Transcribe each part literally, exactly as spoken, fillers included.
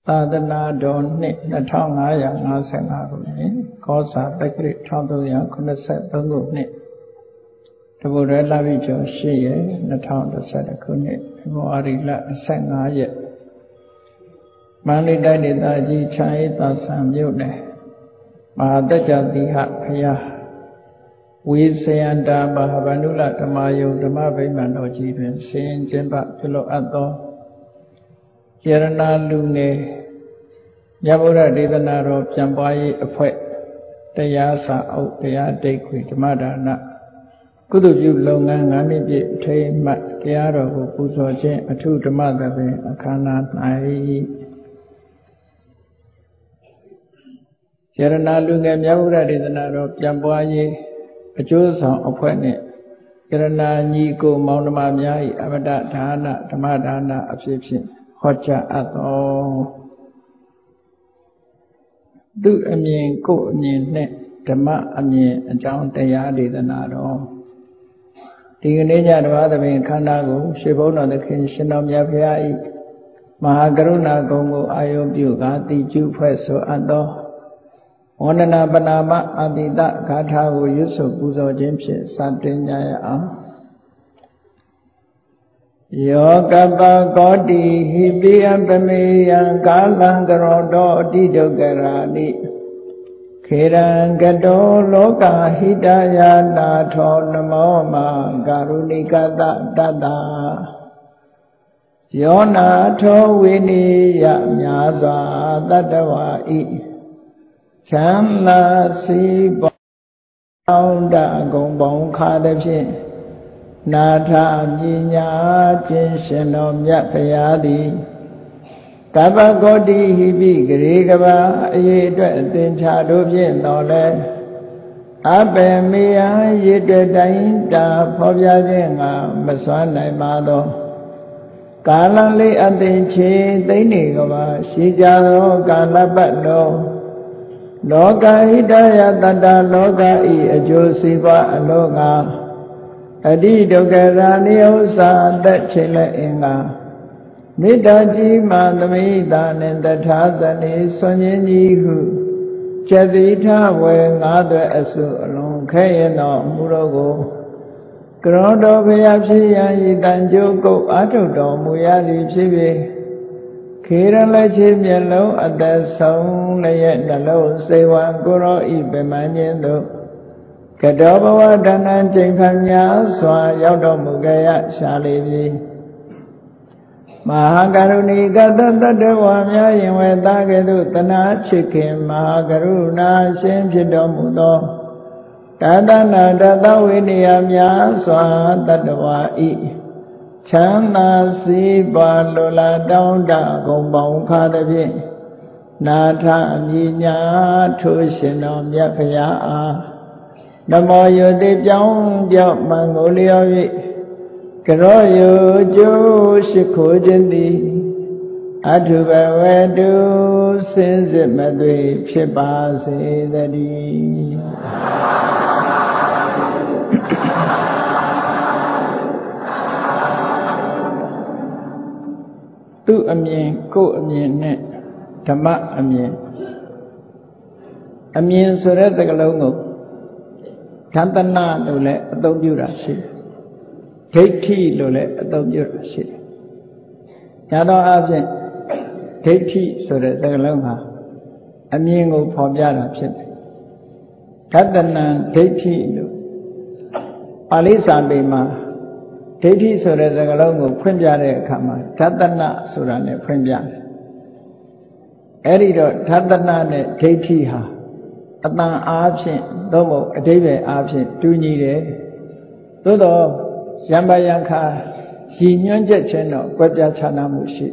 သာသနာတော်နှစ်နှစ်ထောင်ငါးရာငါးဆယ်ငါခုနှစ်ကောဇာတက္ကရာတစ်ထောင်သုံးရာခုနှစ်ဆယ်သုံးခုနှစ်တပုရဲလပိကျော်ရှစ်ရက်နှစ်ထောင်တစ်ဆယ်ခုနှစ်ဖေဖော်ဝါရီလ၂၅ရက်မန္တလေးတိုင်းဒေသကြီးချမ်းအေးသာဆန်မြို့နယ်မဟာတက္ကသီဟဘုရားဝေဇယန္တာမဟာဗန္ဓုလဓမ္မယုံဓမ္မဗိမာန်တော်ကြီးတွင်ဆင်ကျင်းပပြုလုပ်အပ်သောယရဏလူငယ်မြတ်ဗုဒ္ဓဒေသနာတော်ပြန်ပွားရေးအဖွဲ့တရားစာအုပ်တရားဒိဋ္ဌိဓမ္မဒါနကုသိုလ်ပြုလုပ်ငန်းငါးနှစ်ပြည့်ထိမ်းမှတ်တရားတော်ကိုပူဇော်ခြင်းအထုဓမ္မသဘင်အခမ်းအနား၌ယရဏလူငယ်မြတ်ဗုဒ္ဓဒေသနာတော်ပြန်ပွားရေးအကျိုးဆောင်အဖွဲ့နှင့်ယရဏညီကိုမောင်နှမများ၏အမတဒါနဓမ္မဒါနအဖြစ်ဖြင့်ဟောကြားအပ်သောသူအမြင်ကိုယ်အမြင်နဲ့ဓမ္မအမြင်အကြောင်းတရားဒေသနာတော်ဒီကနေ့ညဓမ္မသဘင်ခန္ဓာကိုရွှေဘုန်းတော်သခင်ရှင်တော်မြတ်ဖရာ၏မဟာကရုဏာဂုဏ်ကိုအာယုပြုကာတိကျုဖွဲ့ဆိုအပ်သောဝန္ဒနာပနာမအတိတဂါထာကိုရွတ်ဆိုပူဇော်ခြင်းဖြင့်စတင်ကြရအောင်ယောကပကောတိဟိပိယပမေယံကာလံကရောတောအတိဒုက္ခရာနိခေရံကတောလောကဟိတယာနာထောနမောမကာရုဏိကတတတ္တယောနာထောဝိနိယမြာစွာတတ္တဝါဤချမ်းသာစီးပွားအောင်တဂုံပေါင်းခါသည်ဖြင့်နာထပညာခြင်းရှင်တော်မြတ်ဖရာသည်ကပ္ပကောတိဟိပိဂရေကဘာအရေးအတွက်အသင်္ချာတို့ဖြင့်တော်လဲအပေမေယရေတွေ့တိုင်းတာဖော်ပြခြင်းငါမစွမ်းနိုင်ပါသောကာလလေးအသင်ချေသိမ့်နေကဘာရှိကြသောကာလပတ်လုံးလောကဟိတယတတ္တလောကဤအကျိုးစီးပွားအလို့ငါအတိဒုက္ခရာနိဥ္စာအသက်ချိန်လက်အင်္ဂါမေတ္တာကြီးမှသမိတာနှင့်တထာဇနိဆွန်ခြင်းကြီးဟုကျတိထဝေငါးသွဲအစုအလုံးခဲရင်တော်မူတော်ကိုကရောတော်ဘုရားဖြစ်ရန်ဤတန်ကြိုးကုတ်အာထုတ်တော်မူရသည်ဖြစ်၍ခေရလက်ချေမျက်လုံးအသက်ဆုံးလည်းရဲ့နှလုံးစေဝံကိုရောဤပင်မခြင်းတို့ကတောဘဝတဏ္ဍချိန်ခါများစွာရောက်တော်မူကြရရှာလေပြီမဟာကရုဏီကတတ္တဝါများယင်ဝေသားကဲ့သို့တနာချစ်ခင်မဟာကရုဏာရှင်ဖြစ်တော်မူသောတတနာတတဝိနည်းများစွာတတ္တဝါဤချမ်းသာစီးပွားလိုလားတောင်းတဂုံပေါင်းခါသည်ဖြင့်နာထအမြညာထိုးရှင်တော်မြတ်ဖရာအားနမောယုတိပြောင်းပြောင်းမှန်ကိုလျော်၍ကရောယုကျိုးရှိခိုးခြင်းသည်အထုဘဝတုစင်စစ်မသွေဖြစ်ပါစေတည်းသူအမြင်ကိုယ်အမြင်နဲ့ဓမ္မအမြင်အမြင်ဆိုတဲ့စကားလုံးကိုဓမ္မနာလို့လည်းအသုံးပြုတာရှိတယ်ဒိဋ္ဌိလို့လည်းအသုံးပြုတာရှိတယ်ညာတော့အဖြစ်ဒိဋ္ဌိဆိုတဲ့စကားလုံးဟာအမြင်ကိုဖော်ပြတာဖြစ်တယ်ဓတ္တနံဒိဋ္ဌိလို့ပါဠိစာပေမှာဒိဋ္ဌိဆိုတဲ့စကားလုံးကိုဖွင့်ပြတဲ့အခါမှာဓတ္တနဆိုတာနဲ့ဖွင့်ပြတယ်အဲ့ဒီတော့ဓတ္တနနဲ့ဒိဋ္ဌိဟာအတန်အားဖြင့်သို့မဟုတ်အဓိပ္ပာယ်အားဖြင့်တူညီတယ်သို့တော့ယံပယံခါရည်ညွှန်းချက်ချင်းတော့ကွဲပြားခြားနားမှုရှိ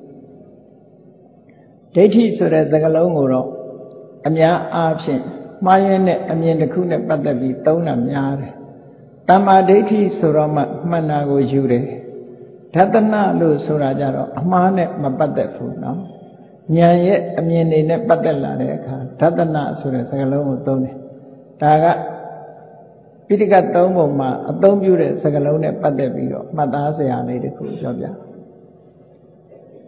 တယ်ဒိဋ္ဌိဆိုတဲ့စကားလုံးကိုတော့အများအားဖြင့်မှားယွင်းတဲ့အမြင်တစ်ခုနဲ့ပတ်သက်ပြီးသုံးတာများတယ်တမ္မာဒိဋ္ဌိဆိုတော့မှမှန်တာကိုယူတယ်ဓတ္တနလို့ဆိုတာကြတော့အမှားနဲ့မပတ်သက်ဘူးနော်ဉာဏ်ရဲ့အမြင်တွေနဲ့ပတ်သက်လာတဲ့အခါဓတ္တနဆိုတဲ့စကားလုံးကိုသုံးတယ်ဒါကပိဋကတ်သုံးပုံမှာအသုံးပြုတဲ့စကားလုံးနဲ့ပတ်သက်ပြီးတော့မှတ်သားစရာလေးတစ်ခုပြောပြ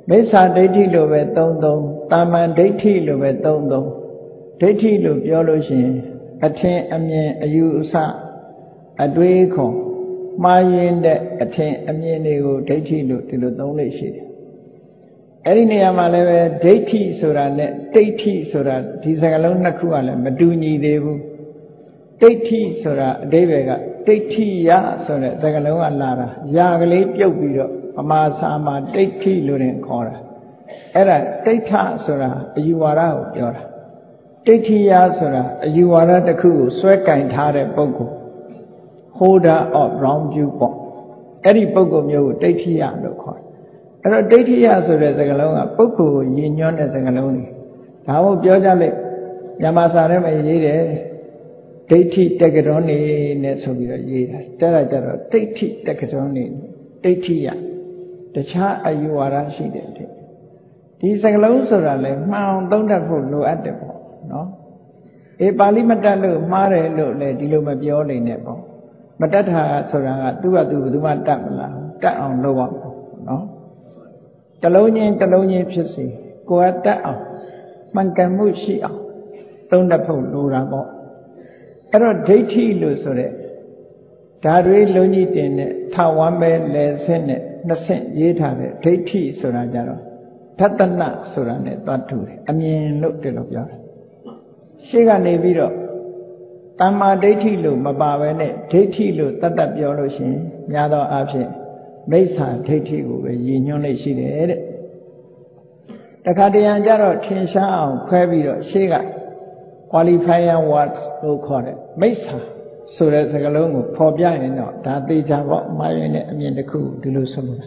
မိစ္ဆာဒိဋ္ဌိလို့ပဲသုံးသုံးတာမန်ဒိဋ္ဌိလို့ပဲသုံးသုံးဒိဋ္ဌိလို့ပြောလို့ရှိရင်အထင်အမြင်အယူအဆအတွေးခေါ်မှားယွင်းတဲ့အထင်အမြင်တွေကိုဒိဋ္ဌိလို့ဒီလိုသုံးလို့ရှိတယ်အဲ့ဒီနေရာမှာလည်းပဲဒိဋ္ဌိဆိုတာနဲ့တိဋ္ဌိဆိုတာဒီစကားလုံးနှစ်ခုကလည်းမတူညီသေးဘူးဒိဋ္ဌိဆိုတာအဓိပ္ပာယ်ကဒိဋ္ဌိယဆိုတဲ့စကားလုံးကလာတာယာကလေးပြုတ်ပြီးတော့ပမာစာမှာဒိဋ္ဌိလို့တင်ခေါ်တာအဲ့ဒါဒိဋ္ဌဆိုတာအယူဝါဒကိုပြောတာဒိဋ္ဌိယဆိုတာအယူဝါဒတစ်ခုကိုစွဲကင်ထားတဲ့ပုဂ္ဂိုလ် holder of wrong view ပေါ့အဲ့ဒီပုဂ္ဂိုလ်မျိုးကိုဒိဋ္ဌိယလို့ခေါ်တယ်အဲ့တော့ဒိဋ္ဌိယဆိုတဲ့စကားလုံးကပုဂ္ဂိုလ်ကိုရည်ညွှန်းတဲ့စကားလုံးတွေဒါမို့ပြောကြလိုက်မြန်မာစာထဲမှာရေးတယ်ဒိဋ္ဌိတက္ကဋ္ဌောနေနဲ့ဆိုပြီးတော့ရေးတာတဲ့ကြတော့ဒိဋ္ဌိတက္ကဋ္ဌောနေဒိဋ္ဌိယတခြားအယူဝါဒရှိတယ်တဲ့ဒီစကားလုံးဆိုတာလဲမှန်အောင်သုံးတတ်ဖို့လိုအပ်တယ်ပေါ့နော်အေးပါဠိမတတ်လို့မှားတယ်လို့လဲဒီလိုမပြောနိုင်နဲ့ပေါ့မတတ်တာဆိုတာကသူ့ဘာသူဘယ်သူမှတတ်မလားတတ်အောင်လုပ်ရမှာနော်တလုံးချင်းတလုံးချင်းဖြစ်စီကိုယ်ကတတ်အောင်မှန်ကန်မှုရှိအောင်သုံးတတ်ဖို့လိုတာပေါ့အဲ့တော့ဒိဋ္ဌိလို့ဆိုတဲ့ဓာတွေလုံးကြီးတင်တဲ့ထဝမ်းပဲလဲဆင်းနဲ့နှစ်ဆင့်ရေးထားတဲ့ဒိဋ္ဌိဆိုတာကြတော့သတ္တနဆိုတာနဲ့သွားတူတယ်အမြင်လို့တလို့ပြောတယ်ရှေ့ကနေပြီးတော့တမ္မာဒိဋ္ဌိလို့မပါဘဲနဲ့ဒိဋ္ဌိလို့တတ်တတ်ပြောလို့ရှိရင်များသောအားဖြင့်မိစ္ဆာဒိဋ္ဌိကိုပဲရည်ညွှန်းလို့ရှိတယ်တဲ့တခါတရံကြတော့ထင်ရှားအောင်ခွဲပြီးတော့ရှေ့က qualifier words လို့ခေါ်တယ်မိစ္ဆာဆိုတဲ့စကားလုံးကိုဖော်ပြရင်တော့ဒါသေချာပေါ့မှားရင်တဲ့အမြင်တစ်ခုဒီလိုဆိုလိုတာ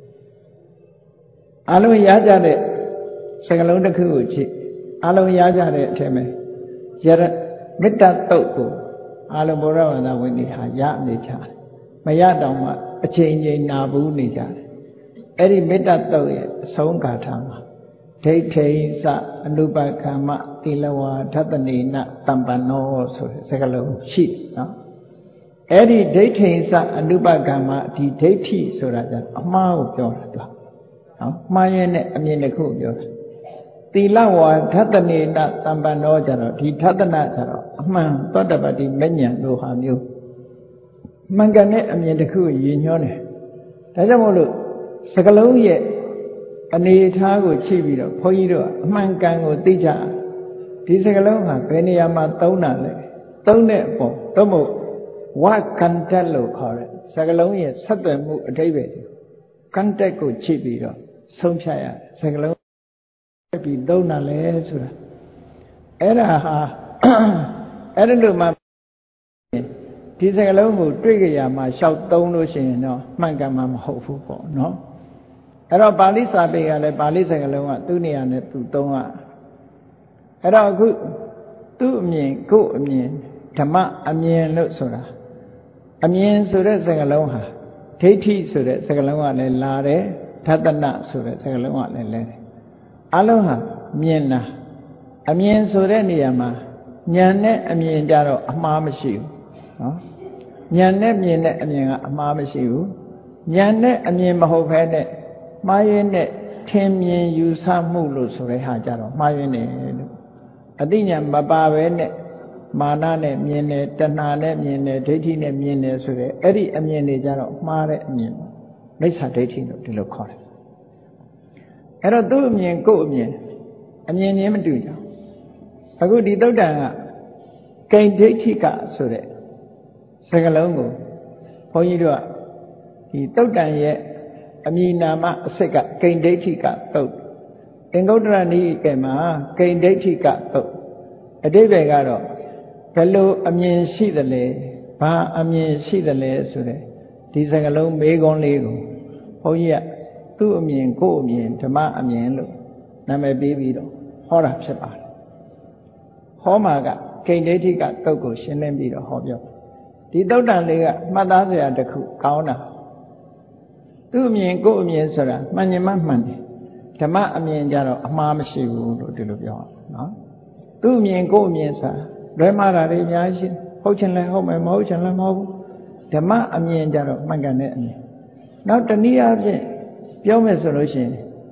အလုံးရကြတဲ့စကားလုံးတစ်ခုကိုကြည့်အလုံးရကြတဲ့အထက်မှာယရမေတ္တာတုတ်ကိုအလုံးဘောရဝန္တာဝင်နေဟာရနေကြတယ်မရတော့မှအချိန်ချင်းနာဘူးနေကြတယ်အဲ့ဒီမေတ္တာတုတ်ရဲ့အဆုံးဂါထာမှာဒိဋ္ဌိသအနုပကမ္မသီလဝါထတနေနတမ္ပနောဆိုတဲ့စကားလုံးရှိတယ်နော်အဲ့ဒီဒိဋ္ဌိသအနုပကမ္မဒီဒိဋ္ဌိဆိုတာကြအမှားကိုပြောတာသူနော်မှားရင်နဲ့အမြင်တစ်ခုပြောတာသီလဝါထတနေနတမ္ပနောကြတော့ဒီထတနာကြတော့အမှန်သောတပတ္တိမဉ္ဇဉ်လိုဟာမျိုးမှန်ကန်တဲ့အမြင်တစ်ခုရည်ညွှန်းတယ်ဒါကြောင့်မို့လို့စကားလုံးရဲ့အနေအထားကိုချိပြီးတော့ဘုန်းကြီးတို့အမှန်ကန်ကိုသိကြဒီစကားလုံးဟာဘယ်နေရာမှာသုံးတာလဲသုံးတဲ့အပေါ်တော့မို့ဝါကန်တက်လို့ခေါ်တဲ့စကားလုံးရဲ့ဆက်သွယ်မှုအဓိပ္ပာယ်ကန်တက်ကိုချိပြီးတော့ဆုံးဖြတ်ရစကားလုံးပြီးသုံးတာလဲဆိုတာအဲ့ဒါဟာအဲ့ဒါလို့မှဒီစကားလုံးကိုတွေ့ကြရမှာရှောက်သုံးလို့ရှိရင်တော့မှန်ကန်မှာမဟုတ်ဘူးပေါ့နော်အဲ့တော့ပါဠိစာပေကလည်းပါဠိစကားလုံးကသူ့နေရာနဲ့သူသုံးရအဲ့တော့အခုသူ့အမြင်ကိုယ့်အမြင်ဓမ္မအမြင်လို့ဆိုတာအမြင်ဆိုတဲ့စကားလုံးဟာဒိဋ္ဌိဆိုတဲ့စကားလုံးကလည်းလာတယ်ဓတ္တနဆိုတဲ့စကားလုံးကလည်းလဲတယ်အလုံးဟာမြင်တာအမြင်ဆိုတဲ့နေရာမှာဉာဏ်နဲ့အမြင်ကြတော့အမှားမရှိဘူးနော်ဉာဏ်နဲ့မြင်တဲ့အမြင်ကအမှားမရှိဘူးဉာဏ်နဲ့အမြင်မဟုတ်ဘဲနဲ့မှားယွင်းတဲ့ထင်မြင်ယူဆမှုလို့ဆိုတဲ့ဟာကြတော့မှားယွင်းတယ်လို့အသိဉာဏ်မပါဘဲနဲ့မာနနဲ့မြင်တယ်တဏှာနဲ့မြင်တယ်ဒိဋ္ဌိနဲ့မြင်တယ်ဆိုတဲ့အဲ့ဒီအမြင်တွေကြတော့မှားတဲ့အမြင်မိစ္ဆာဒိဋ္ဌိလို့ဒီလိုခေါ်တယ်အဲ့တော့သူ့အမြင်ကိုယ့်အမြင်အမြင်ချင်းမတူကြဘူးအခုဒီသုတ္တန်ကဂိဉ္ဒိဋ္ဌိကဆိုတဲ့စကားလုံးကိုဘုန်းကြီးတို့ကဒီသုတ္တန်ရဲ့အမည်နာမအစစ်ကဂိဉ္ဒိဋ္ဌိကသုတ်အင်္ဂုတ္တရနိကေမှာဂိဉ္ဒိဋ္ဌိကသုတ်အဓိပ္ပာယ်ကတော့ဘယ်လိုအမြင်ရှိသလဲဘာအမြင်ရှိသလဲဆိုတဲ့ဒီစကားလုံးမေးခွန်းလေးကိုဘုန်းကြီးကသူ့အမြင်ကိုယ့်အမြင်ဓမ္မအမြင်လို့နာမည်ပေးပြီးတော့ဟောတာဖြစ်ပါတယ်ဟောမှာကဂိဉ္ဒိဋ္ဌိကသုတ်ကိုရှင်းလင်းပြီးတော့ဟောပြောဒီသုတ်တန်လေးကမှတ်သားစရာတစ်ခုကောင်းတာသူ့အမြင်ကိုယ့်အမြင်ဆိုတာမှန်ရင်မှမှန်တယ်ဓမ္မအမြင်ကြတော့အမှားမရှိဘူးလို့ဒီလိုပြောရအောင်နော်သူ့အမြင်ကိုယ့်အမြင်ဆိုတာလွဲမှားတာတွေအများကြီးရှိတယ်ဟုတ်ချင်လဲဟုတ်မယ်မဟုတ်ချင်လဲမဟုတ်ဘူးဓမ္မအမြင်ကြတော့မှန်ကန်တဲ့အမြင်နောက်တနည်းအားဖြင့်ပြောမယ်ဆိုလို့ရှိရင်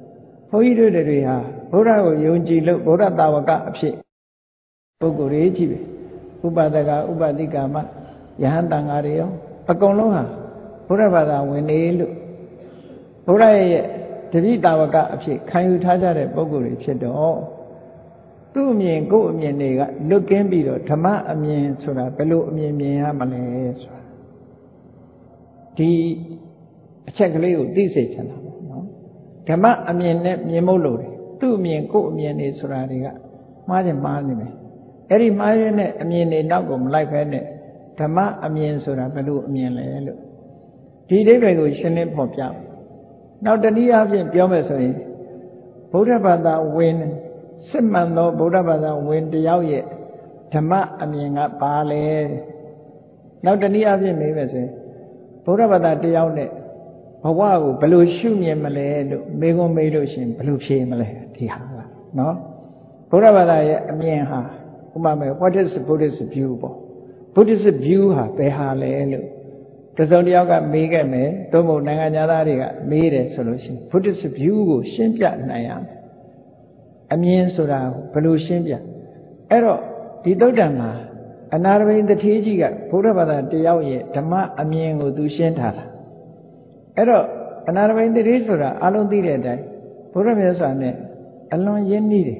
ဘုန်းကြီးတို့တွေဟာဘုရားကိုယုံကြည်လို့ဗုဒ္ဓတာဝကအဖြစ်ပုဂ္ဂိုလ်တွေကြီးပဲဥပဒကဥပတိကာမယဟန်တန်ဃာတွေရောအကုန်လုံးဟာဘုရားဘာသာဝင်နေလို့ဘုရားရဲ့တတိတာဝကအဖြစ်ခံယူထားကြတဲ့ပုဂ္ဂိုလ်တွေဖြစ်တော့သူ့အမြင်ကိုယ့်အမြင်တွေကလွတ်ကင်းပြီးတော့ဓမ္မအမြင်ဆိုတာဘယ်လိုအမြင်မြင်ရမလဲဆိုတာဒီအချက်ကလေးကိုသိစေချင်တာပေါ့နော်ဓမ္မအမြင်နဲ့မြင်မို့လို့တယ်သူ့အမြင်ကိုယ့်အမြင်တွေဆိုတာတွေကမှားချင်မှားနေမယ်အဲ့ဒီမှားရတဲ့အမြင်တွေနောက်ကိုမလိုက်ဖဲနဲ့ဓမ္မအမြင်ဆိုတာဘယ်လိုအမြင်လဲလို့ဒီအိဗယ်ကိုရှင်းလင်းဖော်ပြနောက်တနည်းအားဖြင့်ပြောမယ်ဆိုရင်ဗုဒ္ဓဘာသာဝင်စစ်မှန်သောဗုဒ္ဓဘာသာဝင်တယောက်ရဲ့ဓမ္မအမြင်ကပါလဲနောက်တနည်းအားဖြင့်မေးမယ်ဆိုရင်ဗုဒ္ဓဘာသာတယောက်နဲ့ဘဝကိုဘယ်လိုရှုမြင်မလဲလို့မေးခွန်းမေးလို့ရှိရင်ဘယ်လိုဖြေမလဲဒီဟာကနော်ဗုဒ္ဓဘာသာရဲ့အမြင်ဟာဥပမာ what is Buddhist view ပေါ့ Buddhist view ဟာဘယ်ဟာလဲလို့တစုံတစ်ယောက်ကမေးခဲ့မယ်သို့မဟုတ်နိုင်ငံသားတွေကမေးတယ်ဆိုလို့ရှိရင် Buddhist view ကိုရှင်းပြနိုင်ရမယ်အမြင်ဆိုတာဘယ်လိုရှင်းပြအဲ့တော့ဒီသုတ္တံမှာအနာရဘိန်တထေးကြီးကဘုရားဘာသာတယောက်ရဲ့ဓမ္မအမြင်ကိုသူရှင်းထားတာအဲ့တော့အနာရဘိန်တထေးဆိုတာအလုံးသိတဲ့အတိုင်းဘုရားမြတ်စွာနဲ့အလွန်ရင်းနှီးတယ်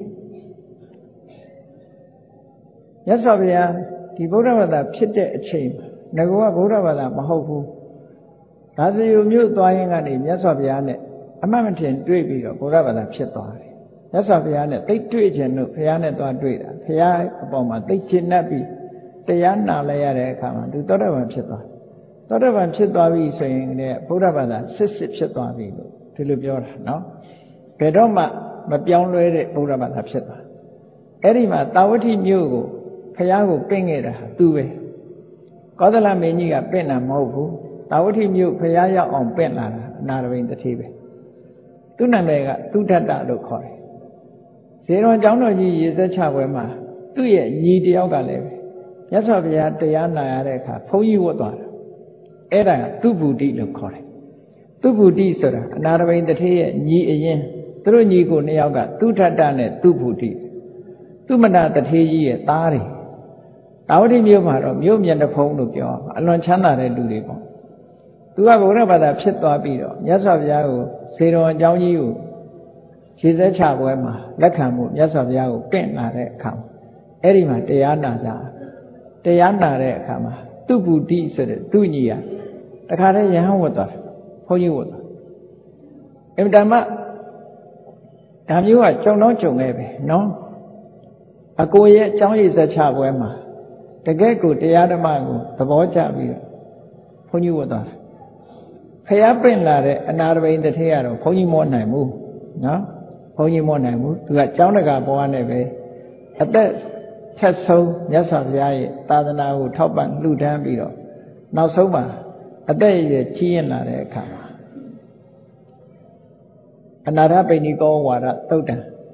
မြတ်စွာဘုရားဒီဗုဒ္ဓဘာသာဖြစ်တဲ့အချိန်ငကောကဗုဒ္ဓဘာသာမဟုတ်ဘူးဒါစယူမြို့သွားရင်ကနေမြတ်စွာဘုရားနဲ့အမှတ်မထင်တွေ့ပြီးတော့ဗုဒ္ဓဘာသာဖြစ်သွားတယ်မြတ်စွာဘုရားနဲ့သိတွေ့ခြင်းတို့ဘုရားနဲ့သွားတွေ့တာဘုရားအပေါ်မှာသိကျင့်တတ်ပြီးတရားနာလဲရတဲ့အခါမှာသူသောတာပန်ဖြစ်သွားသောတာပန်ဖြစ်သွားပြီဆိုရင်လည်းဗုဒ္ဓဘာသာစစ်စစ်ဖြစ်သွားပြီလို့ဒီလိုပြောတာနော်ဘယ်တော့မှမပြောင်းလဲတဲ့ဗုဒ္ဓဘာသာဖြစ်သွားအဲ့ဒီမှာတာဝတိမြို့ကိုဘုရားကိုပင့်ခဲ့တာသူပဲကောသလမင်းကြီးကပင့်တာမဟုတ်ဘူးတာဝတိမြို့ဘုရားရောက်အောင်ပင့်လာတာအနာရဘိန်တထေးပဲသူ့နာမည်ကသုဒ္ဓတလို့ခေါ်တယ်ဇေရွန်ကျောင်းတော်ကြီးရေစက်ချပွဲမှာသူ့ရဲ့ညီတယောက်ကလည်းပဲမြတ်စွာဘုရားတရားနာရတဲ့အခါဘုန်းကြီးဝတ်သွားတာအဲ့ဒါကသူဗုဒ္ဓိလို့ခေါ်တယ်သူဗုဒ္ဓိဆိုတာအနာရဘိန်တထေးရဲ့ညီအရင်သူတို့ညီကိုနှစ်ယောက်ကသုထတနဲ့သူဗုဒ္ဓိသူမနာတထေးကြီးရဲ့သားတွေတာဝတိမြို့မှာတော့မြို့မြတ်တဖုံးလို့ပြောအလွန်ချမ်းသာတဲ့လူတွေပေါ့သူကဗုဒ္ဓဘာသာဖြစ်သွားပြီးတော့မြတ်စွာဘုရားကိုဇေရွန်ကျောင်းကြီးကိုရေစက်ချပွဲမှာလက်ခံမှုမြတ်စွာဘုရားကိုပင့်လာတဲ့အခါမှာအဲ့ဒီမှာတရားနာကြတရားနာတဲ့အခါမှာသူဗုဒ္ဓိဆိုတဲ့သူညီကတခါတည်းယဟန်ဝတ်သွားတယ်ဘုန်းကြီးဝတ်သွားအင်တမဒါမျိုးကကြုံတော့ကြုံခဲ့ပဲနော်အကိုရဲ့အကြောင်းရည်စက်ချပွဲမှာတကယ့်ကိုတရားဓမ္မကိုသဘောကျပြီးတော့ဘုန်းကြီးဝတ်သွားတယ်ဖျားပင့်လာတဲ့အနာရဘိန်တထေးကတော့ဘုန်းကြီးမောနိုင်ဘူးနော်ဘုန်းကြီးမောနိုင်ဘူးသူကကျောင်းတကာဘဝနဲ့ပဲအသက်ထက်ဆုံးမြတ်စွာဘုရားရဲ့သာသနာကိုထောက်ပံ့လှူဒန်းပြီးတော့နောက်ဆုံးမှာအသက်အရွယ်ကြီးရင်လာတဲ့အခါမှာအနာရပိဏိကောဝါဒသုတ်တံ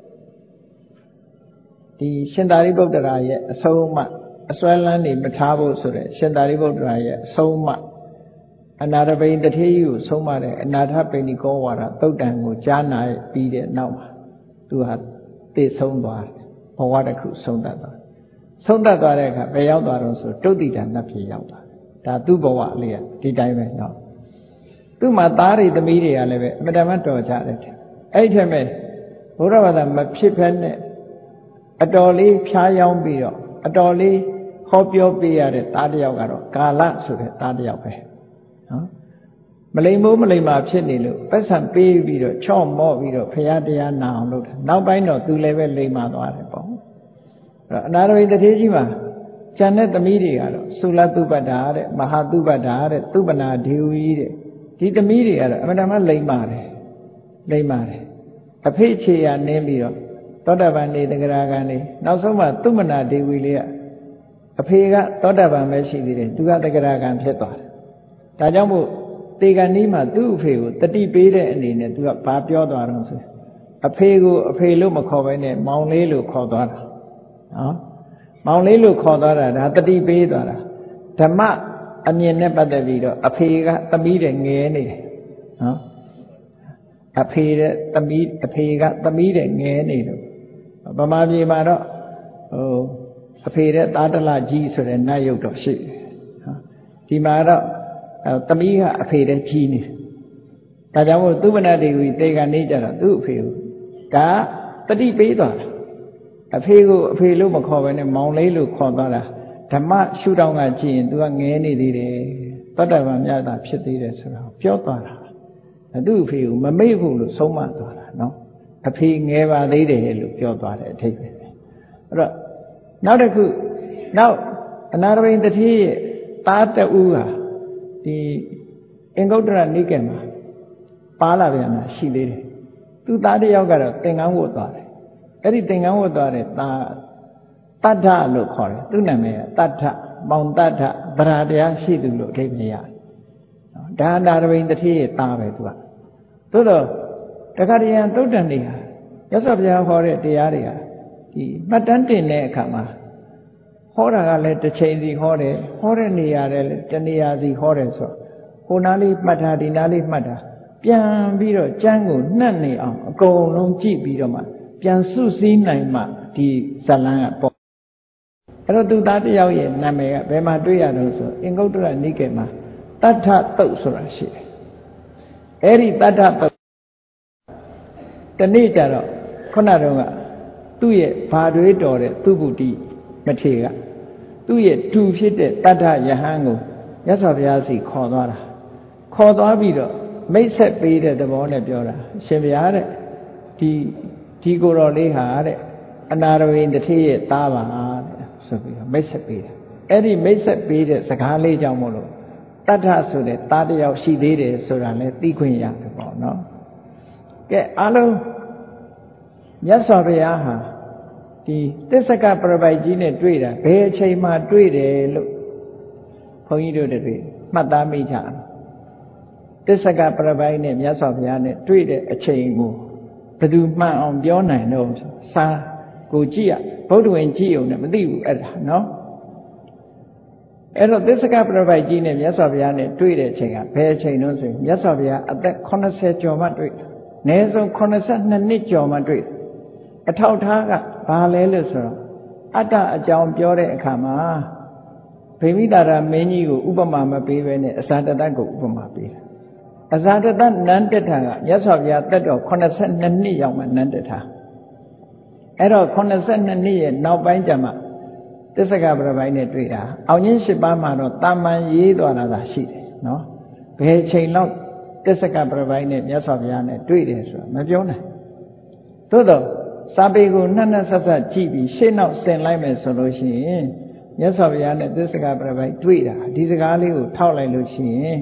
ဒီရှင်သာရိပုတ္တရာရဲ့အဆုံးအမအစွဲလန်းနေမထားဖို့ဆိုတဲ့ရှင်သာရိပုတ္တရာရဲ့အဆုံးအမအနာရဘိန်တထေးကြီးကိုဆုံးမတဲ့အနာထပိဏိကောဝါဒသုတ်တံကိုကြားနာပြီးတဲ့နောက်မှာသူဟာသိဆုံးသွားတယ်ဘဝတစ်ခုဆုံးတတ်သွားဆုံးတတ်သွားတဲ့အခါဘယ်ရောက်သွားတော့ဆိုတုတ်တိတံနတ်ပြည်ရောက်သွားတယ်ဒါသူ့ဘဝလေးကဒီတိုင်းပဲနော်သူ့မှာသားတွေသမီးတွေကလည်းပဲအမတမတော်ကြတယ်အဲ့ဒီထက်မဲ့ဘုရားဘာသာမဖြစ်ဖက်နဲ့အတော်လေးဖြားယောင်းပြီးတော့အတော်လေးဟောပြောပေးရတဲ့သားတစ်ယောက်ကတော့ကာလဆိုတဲ့သားတစ်ယောက်ပဲနော်မလိမ်မိုးမလိမ်မာဖြစ်နေလို့ပတ်စံပေးပြီးတော့ချော့မော့ပြီးတော့ဖရာတရားနာအောင်လုပ်တာနောက်ပိုင်းတော့သူလည်းပဲလိမ်မာသွားတယ်ပေါ့အဲ့တော့အနာရဘိန်တထေးကြီးမှာကျန်တဲ့သမီးတွေကတော့သုလသုပတ္တာတဲ့မဟာသုပတ္တာတဲ့သုပနာဒေဝီတဲ့ဒီသမီးတွေကတော့အမှန်တမ်းလိမ်မာတယ်လိမ်မာတယ်အဖေ့ခြေရနင်းပြီးတော့သောတာပန်နေတဂရဂံနေနောက်ဆုံးမှသုမနာဒေဝီလေးကအဖေကသောတာပန်ပဲရှိသေးတယ်သူကတဂရဂံဖြစ်သွားတယ်ဒါကြောင့်မို့တေဂဏီမှာသူ့အဖေကိုတတိပေးတဲ့အနေနဲ့သူကဘာပြောသွားတော့ဆိုအဖေကိုအဖေလို့မခေါ်ဘဲနဲ့မောင်လေးလို့ခေါ်သွားတာနော်မောင်လေးလို့ခေါ်သွားတာဒါတတိပေးသွားတာဓမ္မအမြင်နဲ့ပတ်သက်ပြီးတော့အဖေကသမီးတွေငယ်နေတယ်နော်အဖေတဲ့သမီးအဖေကသမီးတဲ့ငဲနေလို့ဗမာပြည်မှာတော့ဟိုအဖေတဲ့သားတလကြီးဆိုတဲ့နတ်ရုပ်တော့ရှိတယ်ဒီမှာတော့သမီးကအဖေတဲ့ကြီးနေတယ်ဒါကြောင့်မို့သုဗနာဒေဝီတေကနေကြတော့သူ့အဖေကိုဒါတတိပေးသွားတာအဖေကိုအဖေလို့မခေါ်ဘဲနဲ့မောင်လေးလို့ခေါ်သွားတာဓမ္မရှုထောင့်ကကြည့်ရင် तू ကငဲနေသေးတယ်တတ္တဗံမြတ်တာဖြစ်သေးတယ်ဆိုတော့ပြောသွားတာသူ့အဖေကိုမမေ့ဘူးလို့ဆုံးမသွားတာနော်အဖေငဲပါသေးတယ်လို့ပြောသွားတယ်အထိပ္ပယ်အဲ့တော့နောက်တစ်ခုနောက်အနာရဘိန်တတိရဲ့သားတဦးဟာဒီအင်္ဂုတ္တရနိကေမှာပါလာပြန်တာရှိသေးတယ်သူသားတစ်ယောက်ကတော့သင်္ကန်းဝတ်သွားတယ်အဲ့ဒီသင်္ကန်းဝတ်သွားတဲ့သားတတ္ထလို့ခေါ်တယ်သူ့နာမည်ကတတ္ထမောင်တတ္ထဗရာတရားရှိသူလို့အဓိပ္ပာယ်ရတယ်ဒါအနာရဘိန်တတိရဲ့သားပဲသူကသို့တော့တခါတရံသုတ်တန်တွေဟာရသော်ဘုရားဟောတဲ့တရားတွေဟာဒီမှတ်တမ်းတင်တဲ့အခါမှာဟောတာကလည်းတစ်ချိန်စီဟောတယ်ဟောတဲ့နေရာလည်းတနေရာစီဟောတယ်ဆိုတော့ဟိုနားလေးမှတ်တာဒီနားလေးမှတ်တာပြန်ပြီးတော့ကျမ်းကိုနှံ့နေအောင်အကုန်လုံးကြည့်ပြီးတော့မှပြန်စုစည်းနိုင်မှဒီဇလံကပေါ့အဲ့တော့သူသားတစ်ယောက်ရဲ့နာမည်ကဘယ်မှာတွေ့ရတော့ဆိုအင်္ဂုတ္တရနိကေမှာတတ္ထတုတ်ဆိုတာရှိတယ်အဲ့ဒီတတ္ထတုတ်တနေ့ကျတော့ခုနတုန်းကသူ့ရဲ့ဘာတွေးတော်တဲ့သူဗုဒ္ဓိမထေရကသူ့ရဲ့တူဖြစ်တဲ့တတ္ထယဟန်ကိုမြတ်စွာဘုရားစီခေါ်သွားတာခေါ်သွားပြီးတော့မိတ်ဆက်ပေးတဲ့သဘောနဲ့ပြောတာရှင်ဘုရားတဲ့ဒီဒီကိုယ်တော်လေးဟာတဲ့အနာရဝိန်တထေရဲ့သားပါတဲ့ဆိုပြီးတော့မိတ်ဆက်ပေးတယ်အဲ့ဒီမိတ်ဆက်ပေးတဲ့စကားလေးကြောင့်မို့လို့တတ္ထဆိုတဲ့သားတစ်ယောက်ရှိသေးတယ်ဆိုတာလည်းသိခွင့်ရတယ်ပေါ့နော်ကဲအားလုံးမြတ်စွာဘုရားဟာဒီသစ္စကပရပိုက်ကြီးနဲ့တွေ့တာဘယ်အချိန်မှတွေ့တယ်လို့ဘုန်းကြီးတို့တွေမှတ်သားမိကြတယ်သစ္စကပရပိုက်နဲ့မြတ်စွာဘုရားနဲ့တွေ့တဲ့အချိန်ကိုဘယ်သူမှန်အောင်ပြောနိုင်တော့စာကိုကြည့်ရဗုဒ္ဓဝင်ကြည့်ုံနဲ့မသိဘူးအဲ့ဒါနော်အဲ့တော့သစ္စကပရပိုက်ကြီးနဲ့မြတ်စွာဘုရားနဲ့တွေ့တဲ့အချိန်ကဘယ်အချိန်လို့ဆိုရင်မြတ်စွာဘုရားအသက်80ကျော်မှတွေ့တယ်အနည်းဆုံး82နှစ်ကျော်မှတွေ့တယ်အထောက်ထားကဘာလဲလို့ဆိုတော့အတ္တအကြောင်းပြောတဲ့အခါမှာဗိမိတာရမင်းကြီးကိုဥပမာမပေးဘဲနဲ့အဇာတတကိုဥပမာပေးတယ်အဇာတတနန်းတက်တာကမြတ်စွာဘုရားတက်တော်82နှစ်ရောက်မှနန်းတက်တာအဲ့တော့82နှစ်ရဲ့နောက်ပိုင်းကျမှသစ္စကပရပိုက်နဲ့တွေ့တာအောင်ချင်း၈ပါးမှာတော့တာမန်ရေးသွားတာသာရှိတယ်နော်ဘယ်ချိန်လောက်သစ္စကပရပိုက်နဲ့မြတ်စွာဘုရားနဲ့တွေ့တယ်ဆိုတာမပြောနိုင်သို့တော့စာပေကိုနှံ့နှံ့ဆက်ဆက်ကြည့်ပြီးရှေ့နောက်ဆင်လိုက်မယ်ဆိုလို့ရှိရင်မြတ်စွာဘုရားနဲ့သစ္စကပရပိုက်တွေ့တာဒီစကားလေးကိုထောက်လိုက်လို့ရှိရင်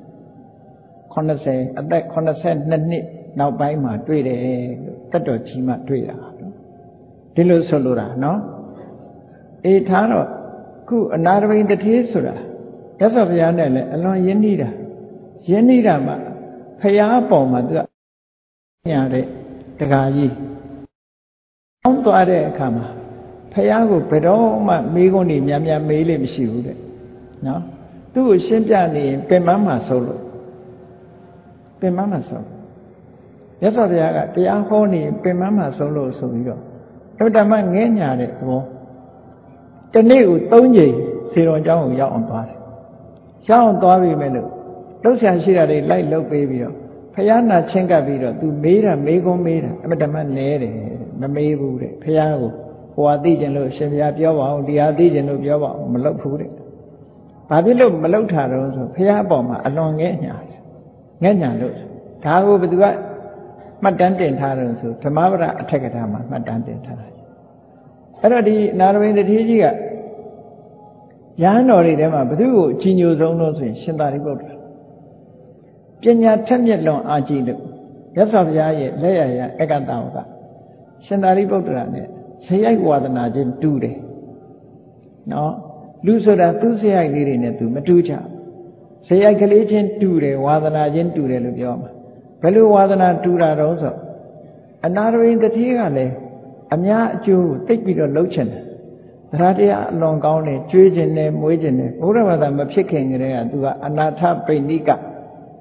80အသက်82နှစ်နောက်ပိုင်းမှာတွေ့တယ်လို့တတ်တော်ကြီးမှတွေ့တာဒီလိုဆိုလိုတာနော်အေးထားတော့ခုအနာရဘိန်တထေးဆိုတာမြတ်စွာဘုရားနဲ့လည်းအလွန်ယဉ်နီးတာယဉ်နီးတာမှဖရာအပေါ်မှာသူကညာတဲ့တကာကြီးအောင်းသွားတဲ့အခါမှာဖရာကိုဘယ်တော့မှမေးခွန်းတွေများများမေးလို့မရှိဘူးတဲ့နော်သူ့ကိုရှင်းပြနေရင်ပင်မမှာဆုံးလို့ပင်မမှာဆုံးမြတ်စွာဘုရားကတရားဟောနေပင်မမှာဆုံးလို့ဆိုပြီးတော့အတ္တမငဲညာတဲ့ဘောတနေ့ကို၃ချိန်စေတော်ကျောင်းကိုရောက်အောင်သွားတယ်ရောက်အောင်သွားပြီမဲ့လို့လှုပ်ရှားရှိတာတွေလိုက်လှုပ်ပေးပြီးတော့ဖယားနာချင်းကပ်ပြီးတော့ तू မေးတာမေးခွန်းမေးတာအတ္တမနဲတယ်မမေးဘူးတဲ့ဖယားကိုဟိုဟာသိကျင်လို့ရှင်ဘုရားပြောပါအောင်တရားသိကျင်လို့ပြောပါအောင်မလုပ်ဘူးတဲ့ဘာဖြစ်လို့မလုပ်တာတော့ဆိုဖယားအပေါ်မှာအလွန်ငဲညာတယ်ငဲညာလို့ဒါကိုဘယ်သူကမှတ်တမ်းတင်ထားတယ်ဆိုဓမ္မပဒအထက်ကထာမှာမှတ်တမ်းတင်ထားတယ်အဲ့တော့ဒီနာရဘိန်တထေးကြီးကရဟန်းတော်တွေထဲမှာဘယ်သူကိုအကြီးညိုဆုံးလို့ဆိုရင်ရှင်သာရိပုတ္တရာပညာထက်မြက်လွန်အားကြီးလို့မြတ်စွာဘုရားရဲ့လက်ရရအက္ကတဝကရှင်သာရိပုတ္တရာနဲ့ဇယိုက်ဝါဒနာချင်းတူတယ်နော်လူဆိုတာသူ့ဇယိုက်လေးတွေနဲ့သူမတူကြဇယိုက်ကလေးချင်းတူတယ်ဝါဒနာချင်းတူတယ်လို့ပြောမှာဘယ်လိုဝါဒနာတူတာတော့ဆိုအနာရဘိန်တထေးကလည်းအများအကျိုးကိုသိပြီးတော့လှုပ်ချင်တယ်တရားတရားအလွန်ကောင်းတယ်ကြွေးကျင်တယ်မွေးကျင်တယ်ဘုရားဘာသာမဖြစ်ခင်ကတည်းကသူကအနာထပိဏိက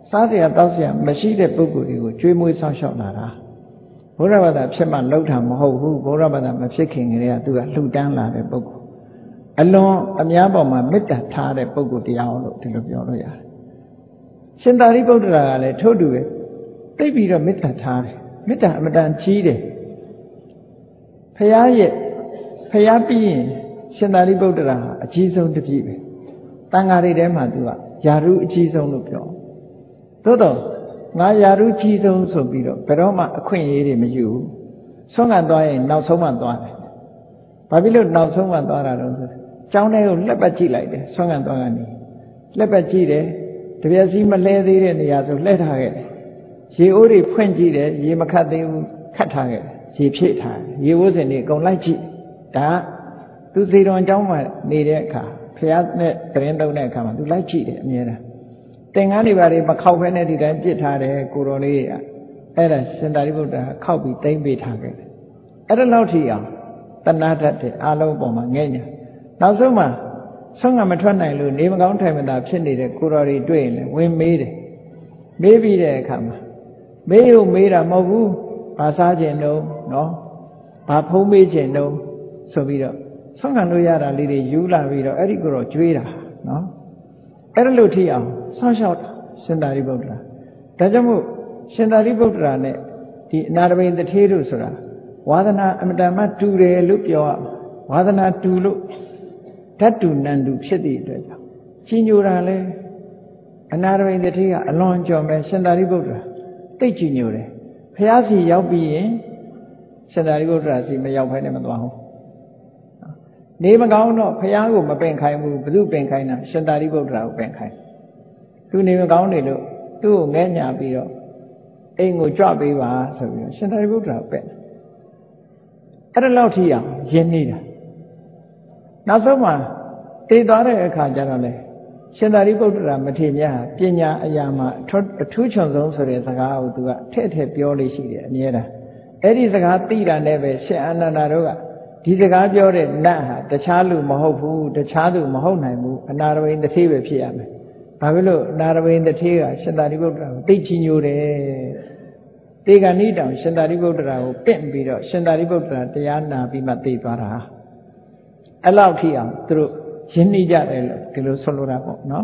စားเสียတောက်เสียမရှိတဲ့ပုဂ္ဂိုလ်တွေကိုကြွေးမွေးဆောက်ရှောက်လာတာဘုရားဘာသာဖြစ်မှလောက်တာမဟုတ်ဘူးဘုရားဘာသာမဖြစ်ခင်ကတည်းကသူကလှူဒန်းလာတဲ့ပုဂ္ဂိုလ်အလွန်အများပေါ်မှာမေတ္တာထားတဲ့ပုဂ္ဂိုလ်တရားလို့ဒီလိုပြောလို့ရတယ်ရှင်သာရိပုတ္တရာကလည်းထို့တူပဲသိပြီးတော့မေတ္တာထားတယ်မေတ္တာအမတန်ကြီးတယ်ဖရာရဲ့ဖရာပြီးရင်ရှင်သာရိပုတ္တရာဟာအကြီးဆုံးတစ်ပြည့်ပဲတန်ဃာတွေထဲမှာသူကယာရုအကြီးဆုံးလို့ပြောသို့တော့ငါယာရုကြီးဆုံးဆိုပြီးတော့ဘယ်တော့မှအခွင့်အရေးတွေမယူဘူးဆွမ်းခံသွားရင်နောက်ဆုံးမှသွားတယ်ဘာဖြစ်လို့နောက်ဆုံးမှသွားတာတော့ဆိုကျောင်းထဲကိုလက်ပတ်ကြည့်လိုက်တယ်ဆွမ်းခံသွားကနေလက်ပတ်ကြည့်တယ်တပြက်စီမလဲသေးတဲ့နေရာဆိုလှည့်ထားခဲ့တယ်ရေအိုးတွေဖွင့်ကြည့်တယ်ရေမခတ်သေးဘူးခတ်ထားခဲ့တယ်ရေဖြည့်ထားတယ်ရေဝိုးစင်တွေအကုန်လိုက်ကြည့်ဒါသူစေတော်ကျောင်းမှာနေတဲ့အခါဖះနဲ့သတင်းတုံးတဲ့အခါမှာသူလိုက်ကြည့်တယ်အမြဲတမ်းသင်္ကန်းတွေပါတွေမခောက်ဖဲနဲ့ဒီတိုင်းပြစ်ထားတယ်ကိုတော်လေးကအဲ့ဒါရှင်သာရိပုတ္တရာခောက်ပြီးတိမ့်ပေးထားခဲ့တယ်အဲ့ဒါလောက်ထိအောင်တဏှာတတ်တဲ့အာလုံးပေါ်မှာငဲ့ညာနောက်ဆုံးမှာဆုံးကမထွက်နိုင်လို့နေမကောင်းထိုင်မသာဖြစ်နေတဲ့ကိုတော်တွေတွေ့ရင်လည်းဝင်မေးတယ်မေးပြီးတဲ့အခါမှာမေးရုံမေးတာမဟုတ်ဘူးဘာစားခြင်းတုံးနော်ဘာဖုံးမေးခြင်းတုံးဆိုပြီးတော့ဆုံးခံလို့ရတာလေးတွေယူလာပြီးတော့အဲ့ဒီကိုတော့ကြွေးတာနော်အဲ့ဒါလို့ထိအောင်ဆောင်းလျှောက်ရှင်သာရိပုတ္တရာဒါကြောင့်မို့ရှင်သာရိပုတ္တရာနဲ့ဒီအနာတပိန်တထေးတို့ဆိုတာဝါသနာအမတန်မှတူတယ်လို့ပြောရဝါသနာတူလို့ဓာတ်တူနံတူဖြစ်သည့်အတွက်ကြောင့်ကြီးညိုတာလဲအနာတပိန်တထေးကအလွန်ကြော်မဲ့ရှင်သာရိပုတ္တရာတိတ်ကြီးညိုတယ်ဖျားစီရောက်ပြီးရင်ရှင်သာရိပုတ္တရာစီမရောက်ဖဲနဲ့မသွားဘူးနေမကောင်းတော့ဖះကိုမပင်ခိုင်းဘူးဘု து ပင်ခိုင်းတာရှင်သာရိပုတ္တရာကိုပင်ခိုင်းသူနေမကောင်းနေလို့သူ့ကိုငဲ့ညာပြီးတော့အိမ်ကိုကြွပေးပါဆိုပြီးတော့ရှင်သာရိပုတ္တရာပင်အဲ့ဒါလောက်ထိအောင်ရင်းနေတာနောက်ဆုံးမှာတည်သွားတဲ့အခါကျတော့လေရှင်သာရိပုတ္တရာမထေရမြတ်ဟာပညာအရာမှာအထူးချွန်ဆုံးဆိုတဲ့စကားကိုသူကထဲ့ထဲ့ပြောလို့ရှိတယ်အမြဲတမ်းအဲ့ဒီစကားသိတာနဲ့ပဲရှင်အာနန္ဒာတို့ကဒီစကားပြောတဲ့နတ်ဟာတခြားလူမဟုတ်ဘူးတခြားသူမဟုတ်နိုင်ဘူးအနာရဝိန်တထေးပဲဖြစ်ရမယ်ဘာဖြစ်လို့အနာရဝိန်တထေးကရှင်သာရိပုတ္တရာကိုတိတ်ချီညိုတယ်တေဂဏိတောင်ရှင်သာရိပုတ္တရာကိုပင့်ပြီးတော့ရှင်သာရိပုတ္တရာတရားနာပြီးမှသိသွားတာအဲ့လောက်ထိအောင်သူတို့ရင်းနှီးကြတယ်လို့ဒီလိုဆိုလိုတာပေါ့နော်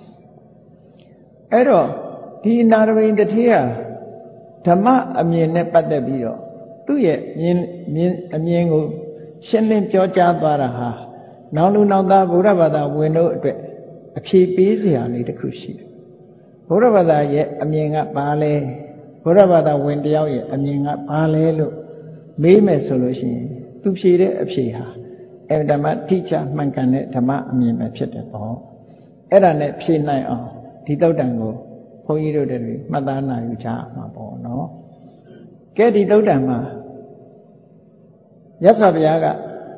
အဲ့တော့ဒီအနာရဝိန်တထေးဟာဓမ္မအမြင်နဲ့ပတ်သက်ပြီးတော့သူ့ရဲ့မြင်မြင်အမြင်ကိုရှင်းလင်းပြောကြားသွားတာဟာနောက်လူနောက်သားဗုဒ္ဓဘာသာဝင်တို့အတွက်အဖြေပေးစရာလေးတစ်ခုရှိတယ်ဗုဒ္ဓဘာသာရဲ့အမြင်ကဘာလဲဗုဒ္ဓဘာသာဝင်တယောက်ရဲ့အမြင်ကဘာလဲလို့မေးမယ်ဆိုလို့ရှိရင်သူဖြေတဲ့အဖြေဟာအဲဓမ္မတိကျမှန်ကန်တဲ့ဓမ္မအမြင်ပဲဖြစ်တယ်ပေါ့အဲ့ဒါနဲ့ဖြေနိုင်အောင်ဒီတုတ်တန်ကိုဘုန်းကြီးတို့တွေမှတ်သားနိုင်ယူကြမှာပေါ့နော်ကဲဒီတုတ်တန်မှာမြတ်စွာဘုရားက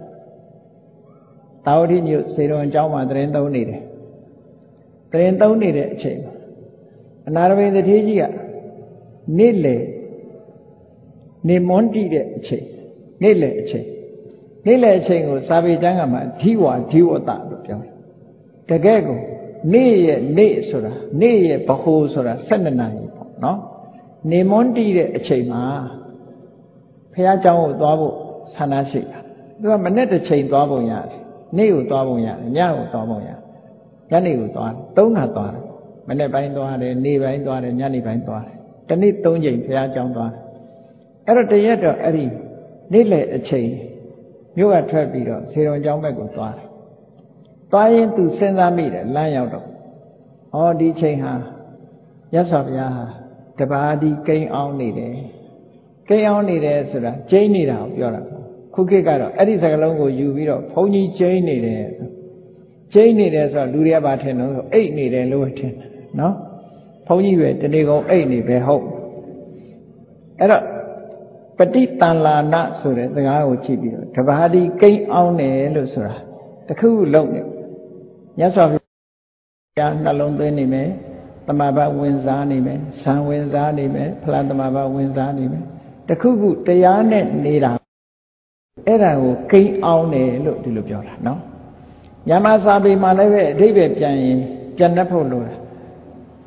တာဝတိမြို့စေတော်အကြောင်းမှာတရင်သုံးနေတယ်တရင်သုံးနေတဲ့အချိန်အနာရဝိန်တထေးကြီးကနေ့လေနေမွန်းတိတဲ့အချိန်နေ့လေအချိန်နေ့လေအချိန်ကိုစာပေကျမ်းကမှာဓိဝါဓိဝတလို့ပြောတယ်တကယ်ကိုနေ့ရဲ့နေ့ဆိုတာနေ့ရဲ့ဘဟုဆိုတာ၁၂နာရီပေါ့နော်နေမွန်းတိတဲ့အချိန်မှာဘုရားကျောင်းကိုသွားဖို့ဆန္ဒရှိတာသူကမနေ့တစ်ချိန်သွားပုံရတယ်နေ့ကိုသွားပုံရတယ်ညကိုသွားပုံရတယ်ညနေကိုသွားတယ်သုံးခါသွားတယ်မနေ့ပိုင်းသွားတယ်နေ့ပိုင်းသွားတယ်ညနေပိုင်းသွားတယ်တနေ့သုံးချိန်ဘုရားကျောင်းသွားတယ်အဲ့တော့တရက်တော့အဲ့ဒီနေ့လေအချိန်မြို့ကထွက်ပြီးတော့စေတော်ကျောင်းဘက်ကိုသွားတယ်သွားရင်သူစဉ်းစားမိတယ်လမ်းရောက်တော့ဩဒီချိန်ဟာရသော်ဘုရားဟာတပါးဒီကိန်းအောင်နေတယ်ကိန်းအောင်နေတယ်ဆိုတာကျိန်းနေတာကိုပြောတာခုခေတ်ကတော့အဲ့ဒီစကားလုံးကိုယူပြီးတော့ဘုန်းကြီးကျိန်းနေတယ်ကျိန်းနေတယ်ဆိုတော့လူတွေကဘာထင်လို့အိတ်နေတယ်လို့ထင်တယ်နော်ဘုန်းကြီးပဲတနေ့ကုန်အိတ်နေပဲဟုတ်အဲ့တော့ပฏิတန်လာနဆိုတဲ့စကားကိုကြည့်ပြီးတော့တပါးဒီကိန်းအောင်တယ်လို့ဆိုတာတခုခုလုံးနေမြတ်စွာဘုရားနှလုံးသွင်းနေမယ်တမဘဝင်စားနေမယ်ဇံဝင်စားနေမယ်ဖလားတမဘဝင်စားနေမယ်တခုခုတရားနဲ့နေတာအဲ့ဒါကိုကိန်းအောင်တယ်လို့ဒီလိုပြောတာနော်မြန်မာစာပေမှာလည်းပဲအဓိပ္ပာယ်ပြန်ရင်ပြန်တတ်ဖို့လိုတာ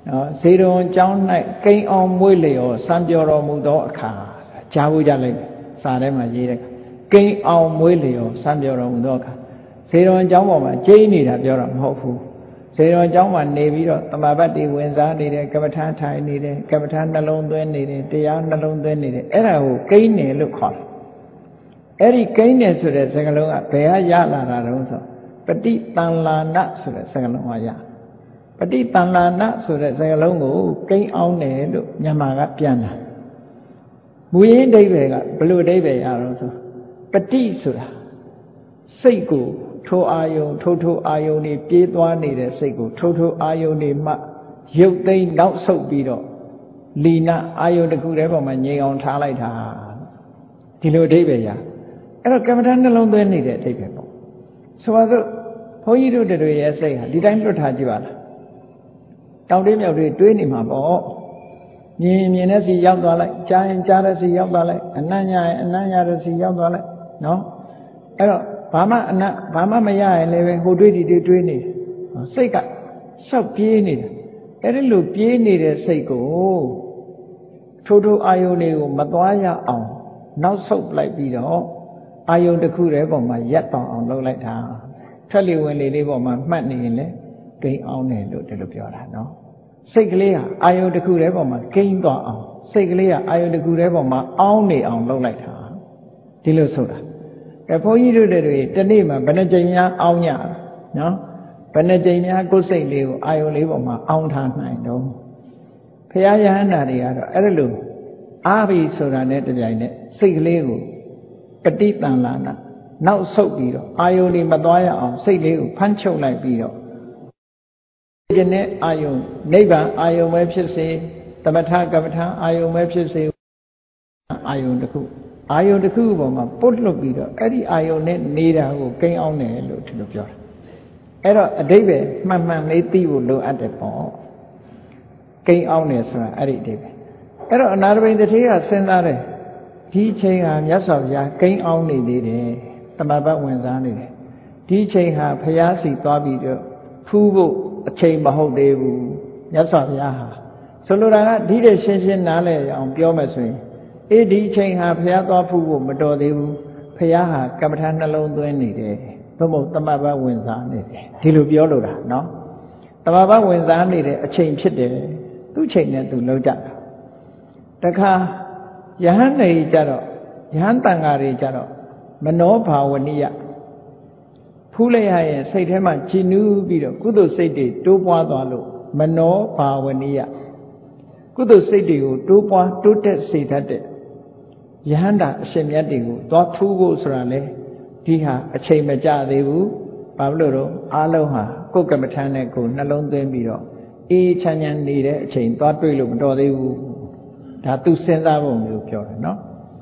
နော်ဇေတဝန်ကျောင်း၌ကိန်းအောင်မွေးလျော်စံပြောတော်မူသောအခါကြားဖို့ကြလိုက်စာထဲမှာရေးတဲ့ကိန်းအောင်မွေးလျော်စံပြောတော်မူသောအခါဇေတဝန်ကျောင်းပေါ်မှာကျိန်းနေတာပြောတာမဟုတ်ဘူးဇေတဝန်ကျောင်းမှာနေပြီးတော့တမ္မာပတ်တွေဝင်စားနေတယ်ကမ္မထာထိုင်နေတယ်ကမ္မထာနှလုံးသွင်းနေတယ်တရားနှလုံးသွင်းနေတယ်အဲ့ဒါကိုကိန်းတယ်လို့ခေါ်တယ်အဲ့ဒီကိန်းတယ်ဆိုတဲ့စကားလုံးကဘယ်ဟာရလာတာတုံးဆိုပฏิတန်လာနဆိုတဲ့စကားလုံးကရပฏิတန်လာနဆိုတဲ့စကားလုံးကိုကိန်းအောင်တယ်လို့မြန်မာကပြန်တာမူရင်းအဓိပ္ပာယ်ကဘယ်လိုအဓိပ္ပာယ်ရအောင်ဆိုပฏิဆိုတာစိတ်ကိုထိုအာယုံထိုထိုအာယုံတွေပြေးသွားနေတဲ့စိတ်ကိုထိုထိုအာယုံတွေမှရုပ်သိမ်းနောက်ဆုတ်ပြီးတော့လီနာအာယုံတစ်ခုတည်းပေါ်မှာငြိမ်အောင်ထားလိုက်တာဒီလိုအဓိပ္ပာယ်ရအဲ့တော့ကမ္မထာနှလုံးသွင်းနေတဲ့အဓိပ္ပာယ်ပေါ့ဆိုပါစို့ဘုန်းကြီးတို့တွေရဲ့စိတ်ဟာဒီတိုင်းလွတ်ထားကြည့်ပါလားတောင်တွေးမြောက်တွေတွေးနေမှာပေါ့မြင်မြင်တဲ့စီရောက်သွားလိုက်ကြားရင်ကြားတဲ့စီရောက်သွားလိုက်အနံ့ရရင်အနံ့ရတဲ့စီရောက်သွားလိုက်နော်အဲ့တော့ဘာမှအနံ့ဘာမှမရရင်လည်းပဲဟိုတွေးဒီတွေးတွေးနေစိတ်ကရှောက်ပြေးနေတယ်အဲ့ဒီလိုပြေးနေတဲ့စိတ်ကိုထိုးထိုးအာယုန်တွေကိုမသွားရအောင်နောက်ဆုတ်လိုက်ပြီးတော့အာယုန်တစ်ခုတည်းပေါ်မှာရက်တောင်အောင်လုပ်လိုက်တာထွက်လေဝင်လေလေးပေါ်မှာမှတ်နေရင်လည်းဂိမ်းအောင်တယ်လို့ဒီလိုပြောတာနော်စိတ်ကလေးဟာအာယုန်တစ်ခုတည်းပေါ်မှာဂိမ်းသွားအောင်စိတ်ကလေးဟာအာယုန်တစ်ခုတည်းပေါ်မှာအောင်းနေအောင်လုပ်လိုက်တာဒီလိုဆိုတာအဲဘုန်းကြီးတို့တွေတနေ့မှာဘယ်နှကြိမ်များအောင်းရနော်ဘယ်နှကြိမ်များကိုယ်စိတ်လေးကိုအာယုန်လေးပေါ်မှာအောင်းထားနိုင်တော့ဘုရားယဟန္တာတွေကတော့အဲ့လိုအားပြီဆိုတာနဲ့တပြိုင်နက်စိတ်ကလေးကိုပฏิတန်လာနာနောက်ဆုတ်ပြီးတော့အာယုန်တွေမသွားရအောင်စိတ်လေးကိုဖမ်းချုပ်လိုက်ပြီးတော့ဒီနေ့အာယုန်နိဗ္ဗာန်အာယုန်ပဲဖြစ်စေသမထကမ္မထာအာယုန်ပဲဖြစ်စေအာယုန်တစ်ခုအာယုန်တစ်ခုပေါ်မှာပုတ်လွတ်ပြီးတော့အဲ့ဒီအာယုန်နဲ့နေတာကိုကိန်းအောင်တယ်လို့ဒီလိုပြောတာအဲ့တော့အဓိပ္ပာယ်မှန်မှန်လေးသိဖို့လိုအပ်တယ်ပေါ့ကိန်းအောင်တယ်ဆိုတာအဲ့ဒီအဓိပ္ပာယ်အဲ့တော့အနာတပိန်တထေးကစဉ်းစားတယ်ဒီချိန်ဟာမြတ်စွာဘုရားကိန်းအောင်နေသေးတယ်တမ္မာပတ်ဝင်စားနေတယ်ဒီချိန်ဟာဘုရားစီသွားပြီးတော့ဖူးဖို့အချိန်မဟုတ်သေးဘူးမြတ်စွာဘုရားဟာဆိုလိုတာကဒီတဲ့ရှင်းရှင်းနားလည်အောင်ပြောမယ်ဆိုရင်အေးဒီချိန်ဟာဘုရားသွားဖူးဖို့မတော်သေးဘူးဘုရားဟာကမ္မထာနှလုံးသွင်းနေတယ်သို့မဟုတ်တမ္မာပတ်ဝင်စားနေတယ်ဒီလိုပြောလို့တာနော်တမ္မာပတ်ဝင်စားနေတဲ့အချိန်ဖြစ်တယ်သူ့ချိန်နဲ့သူလုံးကြတာတခါယဟန်နေကြတော့ယဟန်တန်ဃာတွေကြတော့မနောဘာဝနိယဖူးလိုက်ရရင်စိတ်ထဲမှာကြည်နူးပြီးတော့ကုသိုလ်စိတ်တွေတိုးပွားသွားလို့မနောဘာဝနိယကုသိုလ်စိတ်တွေကိုတိုးပွားတိုးတက်စေတတ်တဲ့ယဟန္တာအရှင်မြတ်တွေကိုသွားဖူးဖို့ဆိုတာလေဒီဟာအချိန်မကျသေးဘူးဘာလို့လို့အားလုံးဟာကိုယ်ကမ္မထာနဲ့ကိုယ်နှလုံးသွင်းပြီးတော့အေးချမ်းချမ်းနေတဲ့အချိန်သွားတွေ့လို့မတော်သေးဘူးဒါသူစဉ်းစားဖို့မျိုးပြောတယ်နော်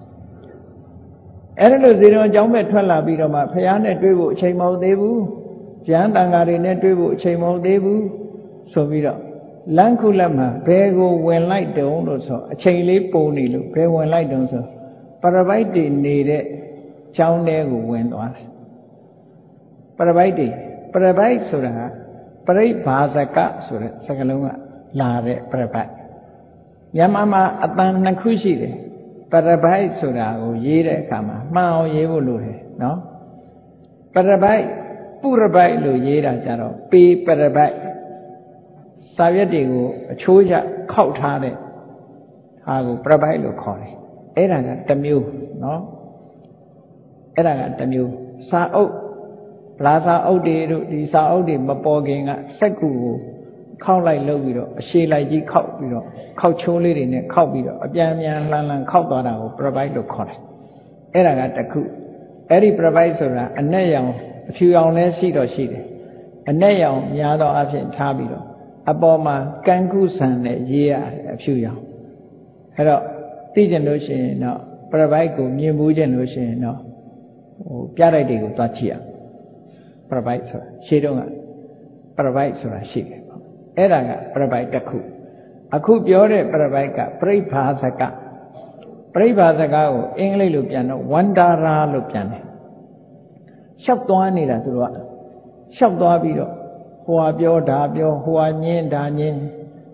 အဲ့ဒါလို့ဇေတဝန်ကျောင်းမဲ့ထွက်လာပြီးတော့မှဖះနဲ့တွေ့ဖို့အချိန်မဟုတ်သေးဘူးယဟန်တန်ဃာတွေနဲ့တွေ့ဖို့အချိန်မဟုတ်သေးဘူးဆိုပြီးတော့လမ်းခုလက်မှာဘယ်ကိုဝင်လိုက်တုံးလို့ဆိုအချိန်လေးပုံနေလို့ဘယ်ဝင်လိုက်တုံးဆိုပရပိုက်တွေနေတဲ့ကျောင်းထဲကိုဝင်သွားတယ်ပရပိုက်တွေပရပိုက်ဆိုတာပရိဘာဇကဆိုတဲ့စကားလုံးကလာတဲ့ပရပိုက်မြန်မာမှာအတန်နှစ်ခုရှိတယ်ပရပိုက်ဆိုတာကိုရေးတဲ့အခါမှာမှန်အောင်ရေးဖို့လိုတယ်နော်ပရပိုက်ပုရပိုက်လို့ရေးတာကြတော့ပေပရပိုက်စာရွက်တွေကိုအချိုးချခောက်ထားတဲ့ဟာကိုပရပိုက်လို့ခေါ်တယ်အဲ့ဒါကတစ်မျိုးနော်အဲ့ဒါကတစ်မျိုးစာအုပ်ဗလာစာအုပ်တွေတို့ဒီစာအုပ်တွေမပေါ်ခင်ကစက်ကူကိုခောက်လိုက်လုပ်ပြီးတော့အရှည်လိုက်ကြီးခောက်ပြီးတော့ခောက်ချိုးလေးတွေနဲ့ခောက်ပြီးတော့အပြန်အပြန်လှန်လှန်ခောက်သွားတာကိုပရပိုက်လို့ခေါ်တယ်အဲ့ဒါကတစ်ခုအဲ့ဒီပရပိုက်ဆိုတာအနက်ရောင်အဖြူရောင်လည်းရှိတော့ရှိတယ်အနက်ရောင်များသောအဖြစ်ထားပြီးတော့အပေါ်မှာကန်းကုဆန်နဲ့ရေးရတယ်အဖြူရောင်အဲ့တော့သိကျင်လို့ရှိရင်တော့ပရပိုက်ကိုမြင်မှုကျင်လို့ရှိရင်တော့ဟိုပြတိုက်တွေကိုသွားကြည့်ရပရပိုက်ဆိုတာရှေးတုန်းကပရပိုက်ဆိုတာရှိတယ်ပေါ့အဲ့ဒါကပရပိုက်တစ်ခုအခုပြောတဲ့ပရပိုက်ကပရိဘာဇကပရိဘာဇကကိုအင်္ဂလိပ်လိုပြန်တော့ဝန္တာရာလို့ပြန်တယ်ရှောက်သွားနေတာသူတို့ကရှောက်သွားပြီးတော့ဟိုဟာပြောဒါပြောဟိုဟာညင်းဒါညင်း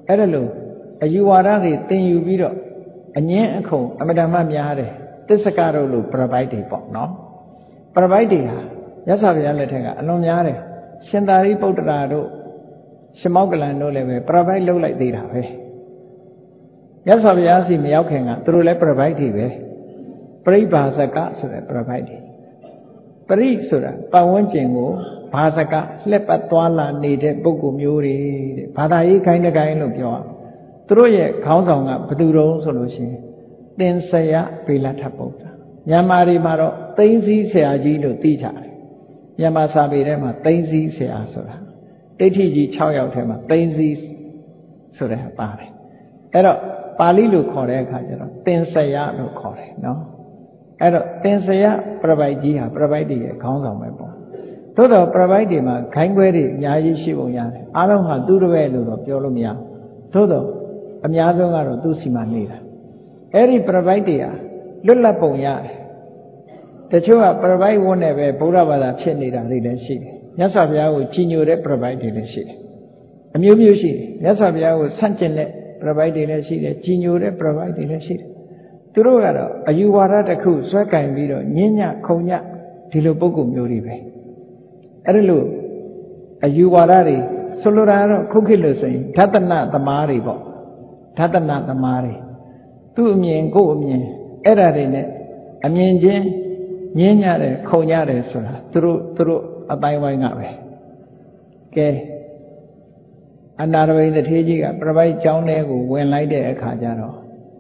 အဲ့ဒါလို့အယူဝါဒတွေသင်ယူပြီးတော့အငင်းအခုံအမတန်မှများတယ်သစ္စကတို့လို့ပြပိုက်တွေပေါ့နော်ပြပိုက်တွေဟာရသော်ဘုရားလက်ထက်ကအလွန်များတယ်ရှင်သာရိပုတ္တရာတို့ရှင်မောက္ကလန်တို့လည်းပဲပြပိုက်လှုပ်လိုက်သေးတာပဲရသော်ဘုရားစီမရောက်ခင်ကသူတို့လည်းပြပိုက်တွေပဲပရိဘာဇကဆိုတဲ့ပြပိုက်တွေပရိဆိုတာပတ်ဝန်းကျင်ကိုဘာဇကလှက်ပတ်သွားလာနေတဲ့ပုဂ္ဂိုလ်မျိုးတွေတဲ့ဘာသာရေးခိုင်းတဲ့ခိုင်းလို့ပြောအောင်သူတို့ရဲ့ခေါင်းဆောင်ကဘယ်သူတုံးဆိုလို့ရှိရင်သင်္ဆယဗေလထဗုဒ္ဓမြန်မာတွေမှာတော့သိန်းစည်းဆရာကြီးလို့သိကြတယ်မြန်မာစာပေထဲမှာသိန်းစည်းဆရာဆိုတာဒိဋ္ဌိကြီး၆ယောက်ထဲမှာသိန်းစည်းဆိုတဲ့ပါတယ်အဲ့တော့ပါဠိလိုခေါ်တဲ့အခါကျတော့သင်္ဆယလို့ခေါ်တယ်နော်အဲ့တော့သင်္ဆယပြပိုက်ကြီးဟာပြပိုက်တွေရဲ့ခေါင်းဆောင်ပဲပေါ့သို့တော့ပြပိုက်တွေမှာခိုင်းခွဲတွေအများကြီးရှိပုံရတယ်အားလုံးဟာသူ့တပည့်လို့တော့ပြောလို့မရဘူးသို့တော့အများဆုံးကတော့သူ့စီမှာနေတာအဲ့ဒီပြပိုက်တွေဟာလွတ်လပ်ပုံရတယ်တချို့ကပြပိုက်ဝန်းနဲ့ပဲဗုဒ္ဓဘာသာဖြစ်နေတာတွေလည်းရှိတယ်မြတ်စွာဘုရားကိုကြီးညိုတဲ့ပြပိုက်တွေလည်းရှိတယ်အမျိုးမျိုးရှိတယ်မြတ်စွာဘုရားကိုဆန့်ကျင်တဲ့ပြပိုက်တွေလည်းရှိတယ်ကြီးညိုတဲ့ပြပိုက်တွေလည်းရှိတယ်သူတို့ကတော့အယူဝါဒတစ်ခုဆွဲကင်ပြီးတော့ညဉ့်ညခုံညဒီလိုပုံကုမျိုးတွေပဲအဲ့ဒါလို့အယူဝါဒတွေဆိုလိုတာကတော့ခုခေတ်လို့ဆိုရင်ဓတနသမားတွေပေါ့ဓတနသမားတွေသူ့အမြင်ကိုယ့်အမြင်အဲ့ဒါတွေနဲ့အမြင်ချင်းညဉ့်ညတယ်ခုံညတယ်ဆိုတာသူတို့သူတို့အတိုင်းဝိုင်းကပဲကဲအနာရဝိသထေကြီးကပြပိုက်ကျောင်းထဲကိုဝင်လိုက်တဲ့အခါကျတော့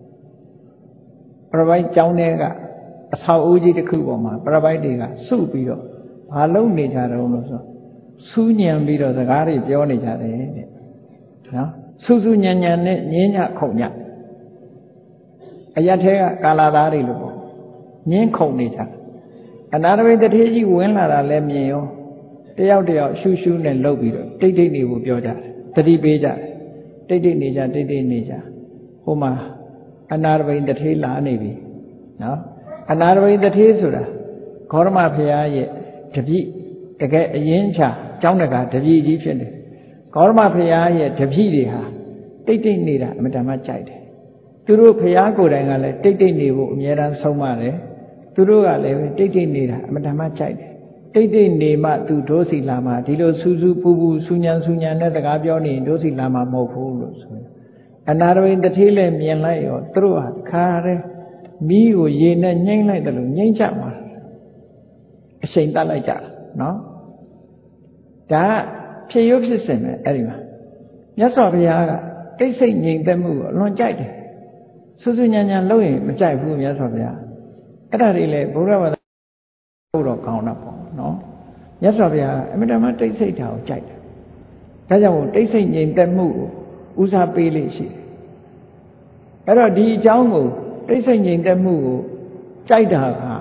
ပြပိုက်ကျောင်းထဲကအဆောက်အဦကြီးတစ်ခုပေါ်မှာပြပိုက်တွေကစုပြီးတော့ဘာလုပ်နေကြတော့လို့ဆိုစူးညံပြီးတော့စကားတွေပြောနေကြတယ်တဲ့နော်စူးစူးညံညံနဲ့ညင်းညခုံညအရက်ထဲကကာလာသားတွေလို့ပေါ့ညင်းခုံနေကြအနာရဝိတထေကြီးဝင်လာတာလည်းမြင်ရောတယောက်တယောက်ရှူးရှူးနဲ့လှုပ်ပြီးတော့တိတ်တိတ်နေဖို့ပြောကြတယ်တတိပေးကြတယ်တိတ်တိတ်နေကြတိတ်တိတ်နေကြဟိုမှာအနာရဝိတထေလာနေပြီနော်အနာရဝိတထေဆိုတာဂေါရမဘုရားရဲ့တပည့်တကယ်အရင်ချကျောင်းတကာတပည့်ကြီးဖြစ်တယ်ဂေါရမဘုရားရဲ့တပည့်တွေဟာတိတ်တိတ်နေတာအမှန်တမ်းကြိုက်တယ်သူတို့ဘုရားကိုယ်တိုင်ကလည်းတိတ်တိတ်နေဖို့အမြဲတမ်းဆုံးမတယ်သူတို့ကလည်းတိတ်တိတ်နေတာအမှန်တမ်းကြိုက်တယ်တိတ်တိတ်နေမှသူဒိုးစီလာမှာဒီလိုစူးစူးပူပူစူညံစူညံနဲ့စကားပြောနေရင်ဒိုးစီလာမှာမဟုတ်ဘူးလို့ဆိုရင်အနာရဝိတထေလည်းမြင်လိုက်ရောသူတို့ဟာခါရဲမီးကိုရေနဲ့ညှိမ့်လိုက်တယ်လို့ညှိမ့်ကြမှာအချိန်တတ်လိုက်ကြတာနော်ဒါဖြစ်ရုပ်ဖြစ်စဉ်ပဲအဲ့ဒီမှာမြတ်စွာဘုရားကတိတ်ဆိတ်ငြိမ်သက်မှုကိုအလွန်ကြိုက်တယ်စူးစူးညံညံလုပ်ရင်မကြိုက်ဘူးမြတ်စွာဘုရားအဲ့ဒါတွေလေဘုရားဘာသာဘုတော့ကောင်းတာပေါ့နော်မြတ်စွာဘုရားအမြဲတမ်းတိတ်ဆိတ်တာကိုကြိုက်တယ်ဒါကြောင့်မို့တိတ်ဆိတ်ငြိမ်သက်မှုကိုဦးစားပေးလို့ရှိတယ်အဲ့တော့ဒီအကြောင်းကိုတိတ်ဆိတ်ငြိမ်သက်မှုကိုကြိုက်တာဟာ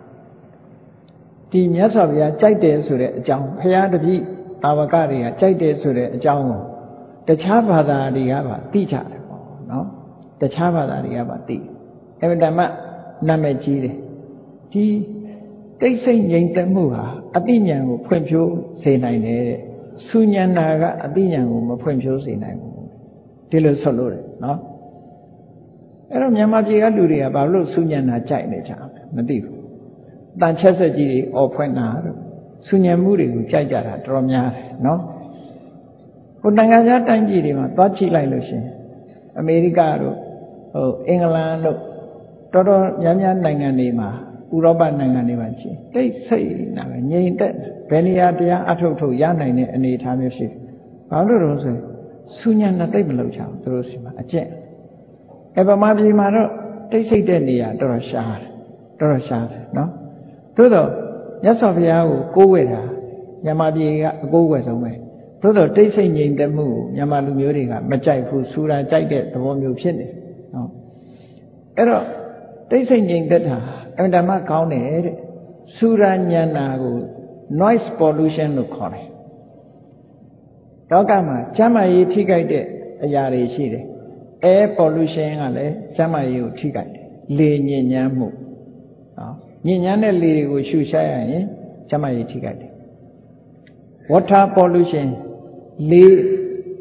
ဒီမြတ်စွာဘုရားကြိုက်တယ်ဆိုတဲ့အကြောင်းဘုရားတပည့်အာဝကတွေကကြိုက်တယ်ဆိုတဲ့အကြောင်းကိုတခြားဘာသာတွေကပါသိကြတယ်ပေါ့နော်တခြားဘာသာတွေကပါသိအမှန်တမ်းနာမည်ကြီးတယ်ဒီတိတ်ဆိတ်ငြိမ်သက်မှုဟာအတိညာဉ်ကိုဖွင့်ဖြိုးစေနိုင်တယ်တဲ့စူညံနာကအတိညာဉ်ကိုမဖွင့်ဖြိုးစေနိုင်ဘူးဒီလိုဆိုလို့တယ်နော်အဲ့တော့မြန်မာပြည်ကလူတွေကဘာလို့စူညံနာကြိုက်နေကြမသိဘူးတန်ချက်ဆက်ကြီးတွေအော်ဖွင့်တာတို့စူညံမှုတွေကိုကြိုက်ကြတာတော်များတယ်နော်ဟိုနိုင်ငံခြားတိုင်းပြည်တွေမှာသွားကြည့်လိုက်လို့ရှင်အမေရိကတို့ဟိုအင်္ဂလန်တို့တော်တော်များများနိုင်ငံတွေမှာဥရောပနိုင်ငံတွေမှာကြည့်တိတ်ဆိတ်နာပဲငြိမ်သက်ဘယ်နေရာတရားအထုတ်ထုတ်ရနိုင်တဲ့အနေအထားမျိုးရှိတယ်ဘာလို့လို့ဆိုစူညံနာတိတ်မလုပ်ချအောင်သူတို့စီမှာအကျင့်အဲဗမာပြည်မှာတော့တိတ်ဆိတ်တဲ့နေရာတော်တော်ရှားတယ်တော်တော်ရှားတယ်နော်သို့တော့မြတ်စွာဘုရားကိုကိုးဝဲတာမြန်မာပြည်ကအကိုးဝဲဆုံးပဲသို့တော့တိတ်ဆိတ်ငြိမ်သက်မှုကိုမြန်မာလူမျိုးတွေကမကြိုက်ဘူးစူတာကြိုက်တဲ့သဘောမျိုးဖြစ်နေနော်အဲ့တော့တိတ်ဆိတ်ငြိမ်သက်တာအမှန်တမ်းကောင်းတယ်တဲ့စူရာညံနာကို noise pollution လို့ခေါ်တယ်လောကမှာကျန်းမာရေးထိခိုက်တဲ့အရာတွေရှိတယ် air pollution ကလည်းကျန်းမာရေးကိုထိခိုက်တယ်လေညဉ့်ညမ်းမှုနော်ညဉ့်ညမ်းတဲ့လေတွေကိုရှူရှားရရင်ကျန်းမာရေးထိခိုက်တယ် water pollution လေ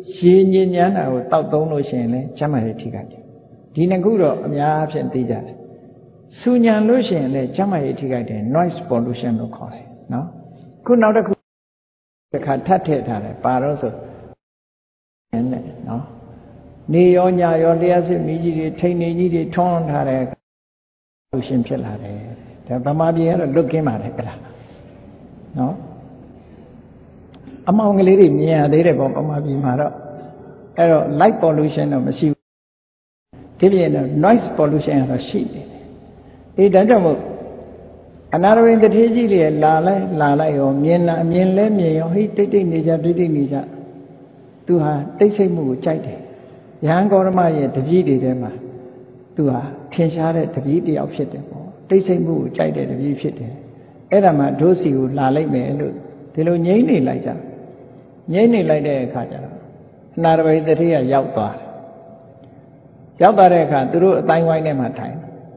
ရေညဉ့်ညမ်းတာကိုတောက်သုံးလို့ရှိရင်လည်းကျန်းမာရေးထိခိုက်တယ်ဒီနှစ်ခုတော့အများအပြားသိကြတယ်ဆူညံလို့ရှိရင်လည်းကျန်းမာရေးထိခိုက်တယ် noise pollution လို့ခေါ်တယ်နော်ခုနောက်တစ်ခုတစ်ခါထပ်ထည့်ထားတယ်ပါတော့ဆိုနဲ့နော်နေရောညရောတရားစစ်မိကြီးတွေထိန်နေကြီးတွေထွန်းထားတယ်လူရှင်ဖြစ်လာတယ်ဒါဗမာပြည်ကတော့လွတ်ကင်းပါတယ်ကလားနော်အမောင်ကလေးတွေမြင်ရသေးတယ်ပေါ့ဗမာပြည်မှာတော့အဲ့တော့ light pollution တော့မရှိဘူးဒီပြင်တော့ noise pollution ကတော့ရှိတယ်အေးဒါကြောင့်မို့အနာရဝိတထေကြီးတွေလာလိုက်လာလိုက်ရောမြင်လာမြင်လဲမြင်ရောဟိတိတ်တိတ်နေကြတိတ်တိတ်နေကြသူဟာတိတ်ဆိတ်မှုကိုကြိုက်တယ်ယဟန်ဂေါရမရဲ့တပည့်တွေထဲမှာသူဟာထင်ရှားတဲ့တပည့်တစ်ယောက်ဖြစ်တယ်ပေါ့တိတ်ဆိတ်မှုကိုကြိုက်တဲ့တပည့်ဖြစ်တယ်အဲ့ဒါမှဒုစီကိုလာလိုက်မယ်လို့ဒီလိုငြိမ့်နေလိုက်ကြငြိမ့်နေလိုက်တဲ့အခါကျတော့အနာရဝိတထေကရောက်သွားတယ်ရောက်သွားတဲ့အခါသူတို့အတိုင်းဝိုင်းထဲမှာထိုင်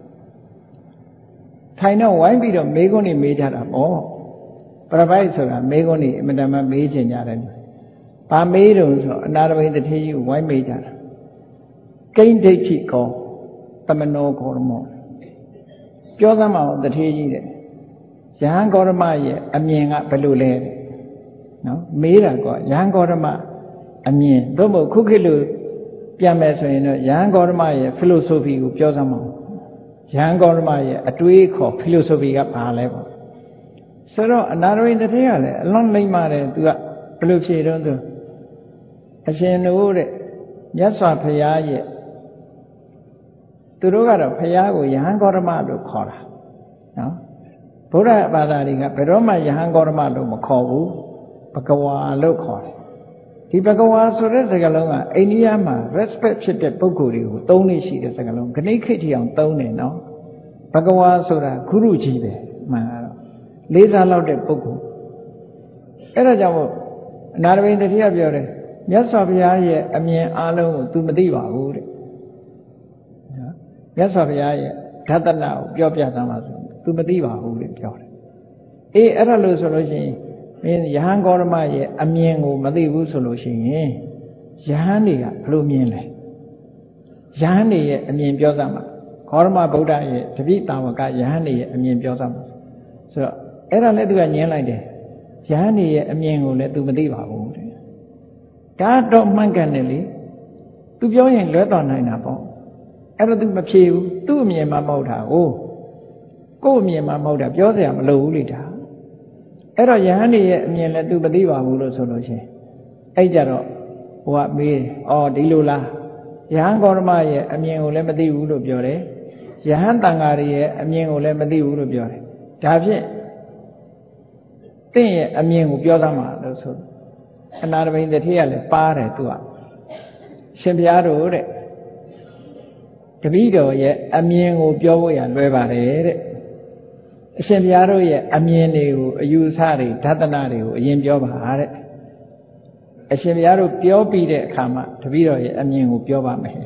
ထိုင်တော့ဝိုင်းပြီးတော့မေးခွန်းတွေမေးကြတာပေါ့ပရပိုက်ဆိုတာမေးခွန်းတွေအမတန်မှမေးချင်ကြတယ်ဘာမေးတော့ဆိုအနာရဝိတထေကြီးကိုဝိုင်းမေးကြတာကိဉ္ဒိဋ္ဌိကောသမနောဂေါရမောပြောသမ်းမအောင်တထေကြီးတဲ့ယဟန်ဂေါရမရဲ့အမြင်ကဘယ်လိုလဲနော်မေးတာကောယဟန်ဂေါရမအမြင်သို့မဟုတ်ခုခေတ်လိုပြန်မယ်ဆိုရင်တော့ယဟန်ဂေါရမရဲ့ philosophy ကိုပြောသမ်းမအောင်ယဟန်ဂေါရမရဲ့အတွေးခေါ် philosophy ကဘာလဲပေါ့ဆိုတော့အနာရဝိတထေကလည်းအလွန်လိမ့်ပါတယ်သူကဘယ်လိုဖြေတော့သူအရှင်တို့တဲ့မြတ်စွာဘုရားရဲ့သူတို့ကတော့ဘုရားကိုယဟန်ဂေါရမလို့ခေါ်တာနော်ဗုဒ္ဓဘာသာတွေကဘယ်တော့မှယဟန်ဂေါရမလို့မခေါ်ဘူးဘဂဝါလို့ခေါ်တယ်ဒီဘဂဝါဆိုတဲ့စကားလုံးကအိန္ဒိယမှာ respect ဖြစ်တဲ့ပုဂ္ဂိုလ်တွေကိုသုံးနေရှိတဲ့စကားလုံးခဏိခိတ်ထီအောင်သုံးတယ်နော်ဘဂဝါဆိုတာဂုရုကြီးပဲမှန်တော့လေးစားလောက်တဲ့ပုဂ္ဂိုလ်အဲ့ဒါကြောင့်မို့အနာရဝိတထေကပြောတယ်မြတ်စွာဘုရားရဲ့အမြင်အားလုံးကို तू မသိပါဘူးတဲ့နော်မြတ်စွာဘုရားရဲ့ဓာတနာကိုပြောပြစမ်းပါဆို तू မသိပါဘူးတဲ့ပြောတယ်အေးအဲ့ဒါလို့ဆိုလို့ရှိရင်မင်းယဟန်ဂေါရမရဲ့အမြင်ကိုမသိဘူးဆိုလို့ရှိရင်ယဟန်တွေကဘယ်လိုမြင်လဲယဟန်တွေရဲ့အမြင်ပြောစမ်းပါဂေါရမဗုဒ္ဓရဲ့တပိတာဝကယဟန်တွေရဲ့အမြင်ပြောစမ်းပါဆိုတော့အဲ့ဒါလည်း तू ကညင်းလိုက်တယ်ယဟန်တွေရဲ့အမြင်ကိုလည်း तू မသိပါဘူးတဲ့ဒါတော့မှန်ကန်တယ်လေ तू ပြောရင်လွဲသွားနိုင်တာပေါ့အဲ့တော့ तू မဖြေဘူးသူ့အမြင်မှမဟုတ်တာကိုကိုယ့်အမြင်မှမဟုတ်တာပြောစရာမလိုဘူးလေဒါအဲ့တော့ယဟန်တွေရဲ့အမြင်လည်း तू မသိပါဘူးလို့ဆိုလို့ရှိရင်အဲ့ကြတော့ဟိုကမေးတယ်အော်ဒီလိုလားယဟန်ဂေါရမရဲ့အမြင်ကိုလည်းမသိဘူးလို့ပြောတယ်ယဟန်တန်ဃာတွေရဲ့အမြင်ကိုလည်းမသိဘူးလို့ပြောတယ်ဒါဖြင့်တင့်ရဲ့အမြင်ကိုပြောသမှာလို့ဆိုအနာရဝိတထေကလည်းပါတယ်သူကရှင်ဘုရားတို့တဲ့တပည့်တော်ရဲ့အမြင်ကိုပြောဖို့ရလွယ်ပါတယ်တဲ့အရှင်ဘုရားတို့ရဲ့အမြင်တွေကိုအယူအဆတွေဓာတနာတွေကိုအရင်ပြောပါတဲ့အရှင်ဘုရားတို့ပြောပြီးတဲ့အခါမှာတပည့်တော်ရဲ့အမြင်ကိုပြောပါမယ်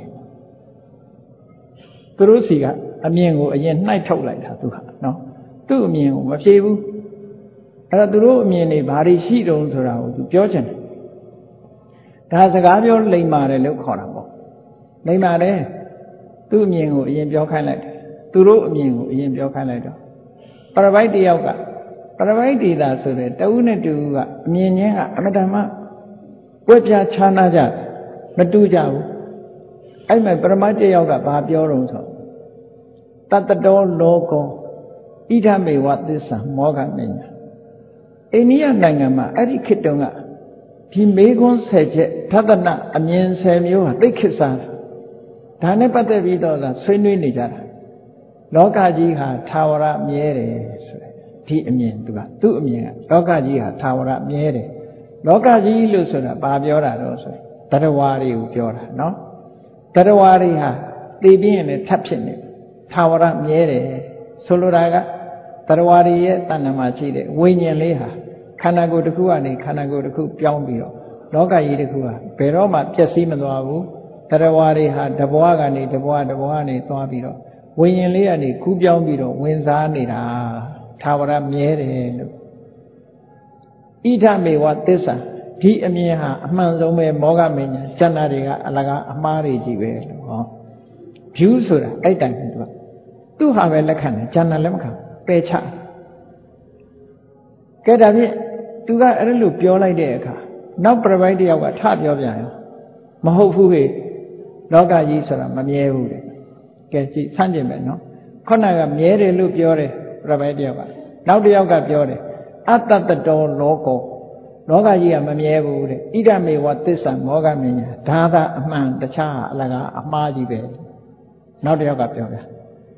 သူတို့စီကအမြင်ကိုအရင်နှိုက်ထုတ်လိုက်တာသူကနော်သူ့အမြင်ကိုမဖြေဘူးအဲ့တော့သူတို့အမြင်တွေဘာတွေရှိတုံးဆိုတာကိုသူပြောချင်တယ်ဒါစကားပြောလိမ္မာတယ်လို့ခေါ်တာပေါ့လိမ္မာတယ်သူ့အမြင်ကိုအရင်ပြောခိုင်းလိုက်တယ်သူတို့အမြင်ကိုအရင်ပြောခိုင်းလိုက်တော့ပရပိုက်တယောက်ကပရပိုက်ဒေတာဆိုတဲ့တဦးနဲ့တူကအမြင်ချင်းကအမတန်မှကွဲပြားခြားနားကြမတူကြဘူးအဲ့မဲ့ပရမတ်တယောက်ကဘာပြောတော့ဆိုတတ္တတောလောကောဣဒမေဝသစ္စာမောဃမညာအိန္ဒိယနိုင်ငံမှာအဲ့ဒီခေတ်တုန်းကဒီမေခွန်းဆယ်ချက်သတ္တနအမြင်ဆယ်မျိုးဟာသိခေတ်စားဒါနဲ့ပတ်သက်ပြီးတော့ဆွေးနွေးနေကြတာလောကကြီးဟာသာဝရမြဲတယ်ဆိုတဲ့ဒီအမြင်သူကသူ့အမြင်ကလောကကြီးဟာသာဝရမြဲတယ်လောကကြီးလို့ဆိုတာဘာပြောတာတော့ဆိုရင်တတဝါတွေကိုပြောတာနော်တတဝါတွေဟာသိပြီးရင်လည်းထပ်ဖြစ်နေသာဝရမြဲတယ်ဆိုလိုတာကတတဝါတွေရဲ့တဏ္ဍာမှာရှိတဲ့ဝိညာဉ်လေးဟာခန္ဓာကိုယ်တစ်ခုကနေခန္ဓာကိုယ်တစ်ခုပြောင်းပြီးတော့လောကကြီးတစ်ခုဟာဘယ်တော့မှပျက်စီးမသွားဘူးတတဝါတွေဟာတဘွားကနေတဘွားတဘွားကနေသွားပြီးတော့ဝိညာဉ်လေးကနေကူးပြောင်းပြီးတော့ဝင်စားနေတာသာဝရမြဲတယ်လို့ဣဒမေဝသစ္စာဒီအမြင်ဟာအမှန်ဆုံးပဲမောဂမညာကျန်တာတွေကအလကားအမှားတွေကြီးပဲလို့ဟော view ဆိုတာအဲ့တိုင်သူကသူ့ဟာပဲလက်ခံတယ်ကျန်တာလည်းမခံပယ်ချကဲဒါဖြင့်သူကအဲ့လိုပြောလိုက်တဲ့အခါနောက်ပြပိုက်တယောက်ကထပြောပြန်ရောမဟုတ်ဘူးဟေ့လောကကြီးဆိုတာမမြဲဘူးတဲ့ကဲကြည့်ဆန့်ကျင်ပဲနော်ခုနကမြဲတယ်လို့ပြောတယ်ပြပိုက်တယောက်ကနောက်တစ်ယောက်ကပြောတယ်အတ္တတတောလောကောလောကကြီးကမမြဲဘူးတဲ့ဣဒမေဝသစ္စာမောဂမညာဒါသာအမှန်တခြားအလကားအမှားကြီးပဲနောက်တစ်ယောက်ကပြောပြန်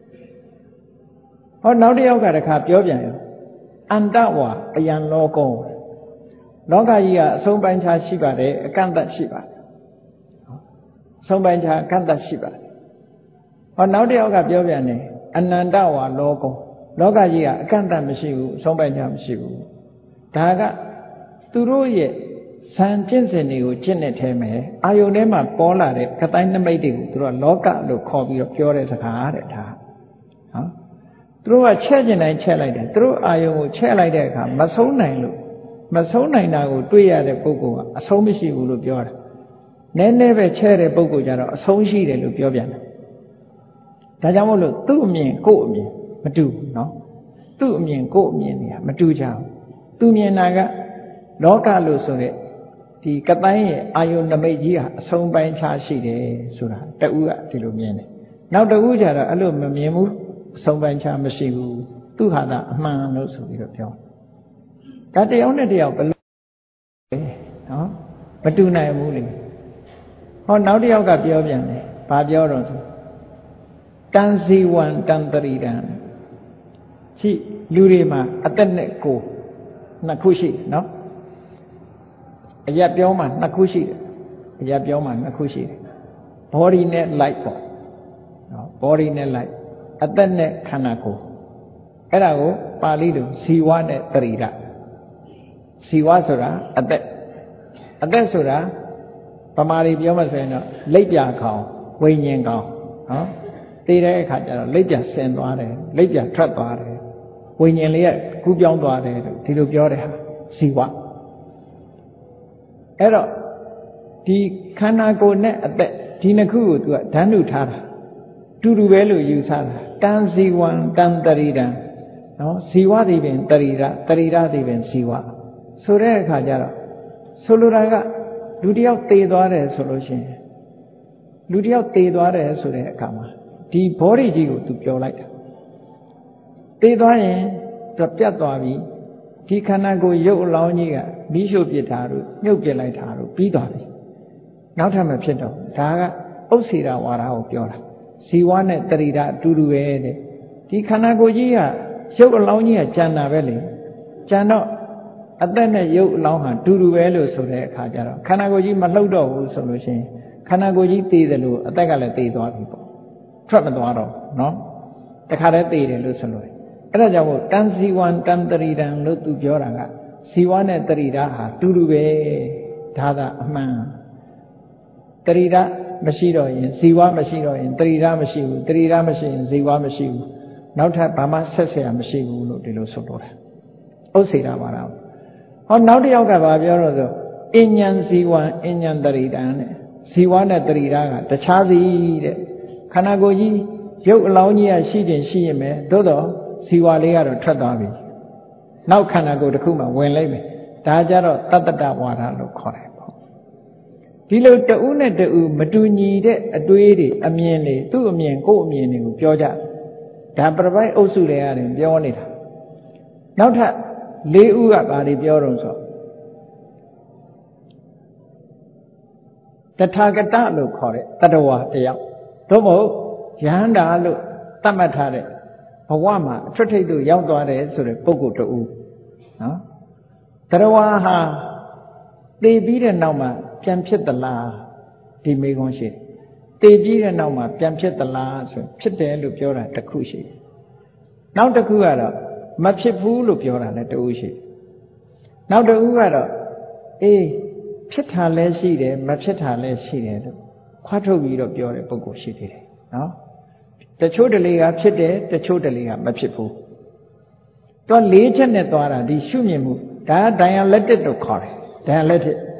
ဟောနောက်တစ်ယောက်ကတခါပြောပြန်ရောအန္တဝါအယံလောကောလောကကြီးကအဆုံးပိုင်းခြားရှိပါတယ်အကန့်အသတ်ရှိပါတယ်အဆုံးပိုင်းခြားအကန့်အသတ်ရှိပါတယ်ဟောနောက်တစ်ယောက်ကပြောပြန်တယ်အနန္တဝါလောကောလောကကြီးကအကန့်အသတ်မရှိဘူးအဆုံးပိုင်းခြားမရှိဘူးဒါကသူတို့ရဲ့ဇံကျင့်စဉ်တွေကိုကျင့်နေထဲမယ်အာယုန်ထဲမှာပေါ်လာတဲ့ကတိုင်းနမိတ်တွေကိုသူတို့ကလောကလို့ခေါ်ပြီးတော့ပြောတဲ့စကားတဲ့ဒါနော်သူတို့ကချဲ့ကျင်တိုင်းချဲ့လိုက်တယ်သူတို့အာယုန်ကိုချဲ့လိုက်တဲ့အခါမဆုံးနိုင်လို့မဆုံးနိုင်တာကိုတွေ့ရတဲ့ပုဂ္ဂိုလ်ကအဆုံးမရှိဘူးလို့ပြောတာနည်းနည်းပဲချဲ့တဲ့ပုဂ္ဂိုလ်ကြတော့အဆုံးရှိတယ်လို့ပြောပြန်တယ်ဒါကြောင့်မို့လို့သူ့အမြင်ကိုယ့်အမြင်မတူဘူးနော်သူ့အမြင်ကိုယ့်အမြင်တွေကမတူကြဘူးသူမြင်တာကလောကလို့ဆိုတဲ့ဒီကတိုင်းရဲ့အာယုန်နမိတ်ကြီးဟာအဆုံးပိုင်းခြားရှိတယ်ဆိုတာတဦးကဒီလိုမြင်တယ်နောက်တဦးကျတော့အဲ့လိုမမြင်ဘူးအဆုံးပိုင်းခြားမရှိဘူးသူဟာသာအမှန်လို့ဆိုပြီးတော့ပြောဒါတယောက်နဲ့တယောက်ဘယ်လိုလဲနော်မတူနိုင်ဘူးလေဟောနောက်တစ်ယောက်ကပြောပြန်တယ်ဘာပြောတော့ဆိုတန်စီဝံတန်တရိတံရှိလူတွေမှာအသက်နဲ့ကိုယ်နှစ်ခုရှိနော်အရက်ပြောမှနှစ်ခုရှိတယ်အရက်ပြောမှနှစ်ခုရှိတယ် body နဲ့ light ပေါ့နော် body နဲ့ light အသက်နဲ့ခန္ဓာကိုယ်အဲ့ဒါကိုပါဠိလိုဇီဝနဲ့တရိရဇီဝဆိုတာအသက်အသက်ဆိုတာဗမာတွေပြောမှဆိုရင်တော့လိပ်ပြခေါင်ဝိညာဉ်ခေါင်နော်သိတဲ့အခါကျတော့လိပ်ပြဆင်သွားတယ်လိပ်ပြထွက်သွားတယ်ဝိညာဉ်လေးကကူးပြောင်းသွားတယ်လို့ဒီလိုပြောတဲ့ဟာဇီဝအဲ့တော့ဒီခန္ဓာကိုယ်နဲ့အသက်ဒီနှစ်ခုကိုသူကဓာတ်နှုထားတာတူတူပဲလို့ယူဆတာတန်ဇီဝံတန်တရိတံနော်ဇီဝသည်ပင်တရိရတရိရသည်ပင်ဇီဝဆိုတဲ့အခါကျတော့ဆိုလိုတာကလူတယောက်သေသွားတယ်ဆိုလို့ရှိရင်လူတယောက်သေသွားတယ်ဆိုတဲ့အခါမှာဒီ body ကြီးကိုသူပြောလိုက်တာသေသွားရင်သူပြတ်သွားပြီဒီခန္ဓာကိုယ်ရုပ်အလောင်းကြီးကမိရှုပစ်တာတို့မြုပ်ပစ်လိုက်တာတို့ပြီးသွားပြီနောက်ထပ်မဖြစ်တော့ဒါကဥစ္စေရဝါဒကိုပြောတာဇီဝနဲ့တရိဒအတူတူပဲတဲ့ဒီခန္ဓာကိုယ်ကြီးကရုပ်အလောင်းကြီးကကြံတာပဲလေကြံတော့အသက်နဲ့ရုပ်အလောင်းဟာတူတူပဲလို့ဆိုတဲ့အခါကျတော့ခန္ဓာကိုယ်ကြီးမလှုပ်တော့ဘူးဆိုလို့ရှိရင်ခန္ဓာကိုယ်ကြီးသေတယ်လို့အသက်ကလည်းသေသွားပြီပေါ့ထွက်မသွားတော့နော်တခါတည်းသေတယ်လို့ဆိုလို့အဲ့ဒါကြောင့်မို့တန်ဇီဝံတန်တရိဒံလို့သူပြောတာကဇီဝနဲ့တရိဒဟာတူတူပဲဒါသာအမှန်တရိဒမရှိတော့ရင်ဇီဝမရှိတော့ရင်တရိဒမရှိဘူးတရိဒမရှိရင်ဇီဝမရှိဘူးနောက်ထပ်ဘာမှဆက်ဆက်ရမရှိဘူးလို့ဒီလိုဆိုတော့တာဥစ္စေတာပါလားဟောနောက်တစ်ယောက်ကဘာပြောတော့ဆိုအဉ္ဉံဇီဝံအဉ္ဉံတရိဒံတဲ့ဇီဝနဲ့တရိဒကတခြားစီတဲ့ခန္ဓာကိုယ်ကြီးရုပ်အလောင်းကြီးကရှိခြင်းရှိရင်ပဲသို့တော့ဇီဝလေးကတော့ထွက်သွားပြီနောက်ခန္ဓာကိုယ်တစ်ခုမှဝင်လိုက်မယ်ဒါကြတော့တတ္တတဝါဒလို့ခေါ်တယ်ပေါ့ဒီလိုတဦးနဲ့တဦးမတူညီတဲ့အတွေးတွေအမြင်တွေသူ့အမြင်ကိုယ့်အမြင်တွေကိုပြောကြဒါပြပိုက်အုပ်စုတွေရတယ်ပြောနေတာနောက်ထပ်လေးဦးကဘာတွေပြောတော့ဆိုတထာဂတလို့ခေါ်တဲ့တတဝါတယောက်သို့မဟုတ်ယဟန္တာလို့သတ်မှတ်ထားတဲ့ဘဝမှာအထွတ်ထိပ်တို့ရောက်သွားတယ်ဆိုတဲ့ပုဂ္ဂိုလ်တဦးနော်တတဝါဟာသေပြီးတဲ့နောက်မှာပြန်ဖြစ်သလားဒီမေခွန်းရှိတယ်သေပြီးတဲ့နောက်မှာပြန်ဖြစ်သလားဆိုဖြစ်တယ်လို့ပြောတာတစ်ခုရှိတယ်နောက်တစ်ခုကတော့မဖြစ်ဘူးလို့ပြောတာလည်းတဦးရှိတယ်နောက်တစ်ဦးကတော့အေးဖြစ်တာလည်းရှိတယ်မဖြစ်တာလည်းရှိတယ်လို့ခွာထုတ်ပြီးတော့ပြောတဲ့ပုဂ္ဂိုလ်ရှိသေးတယ်နော်တချို့တလေကဖြစ်တယ်တချို့တလေကမဖြစ်ဘူးတော့လေးချက်နဲ့သွားတာဒီရှုမြင်မှုဒါ dialectic လို့ခေါ်တယ် dialectic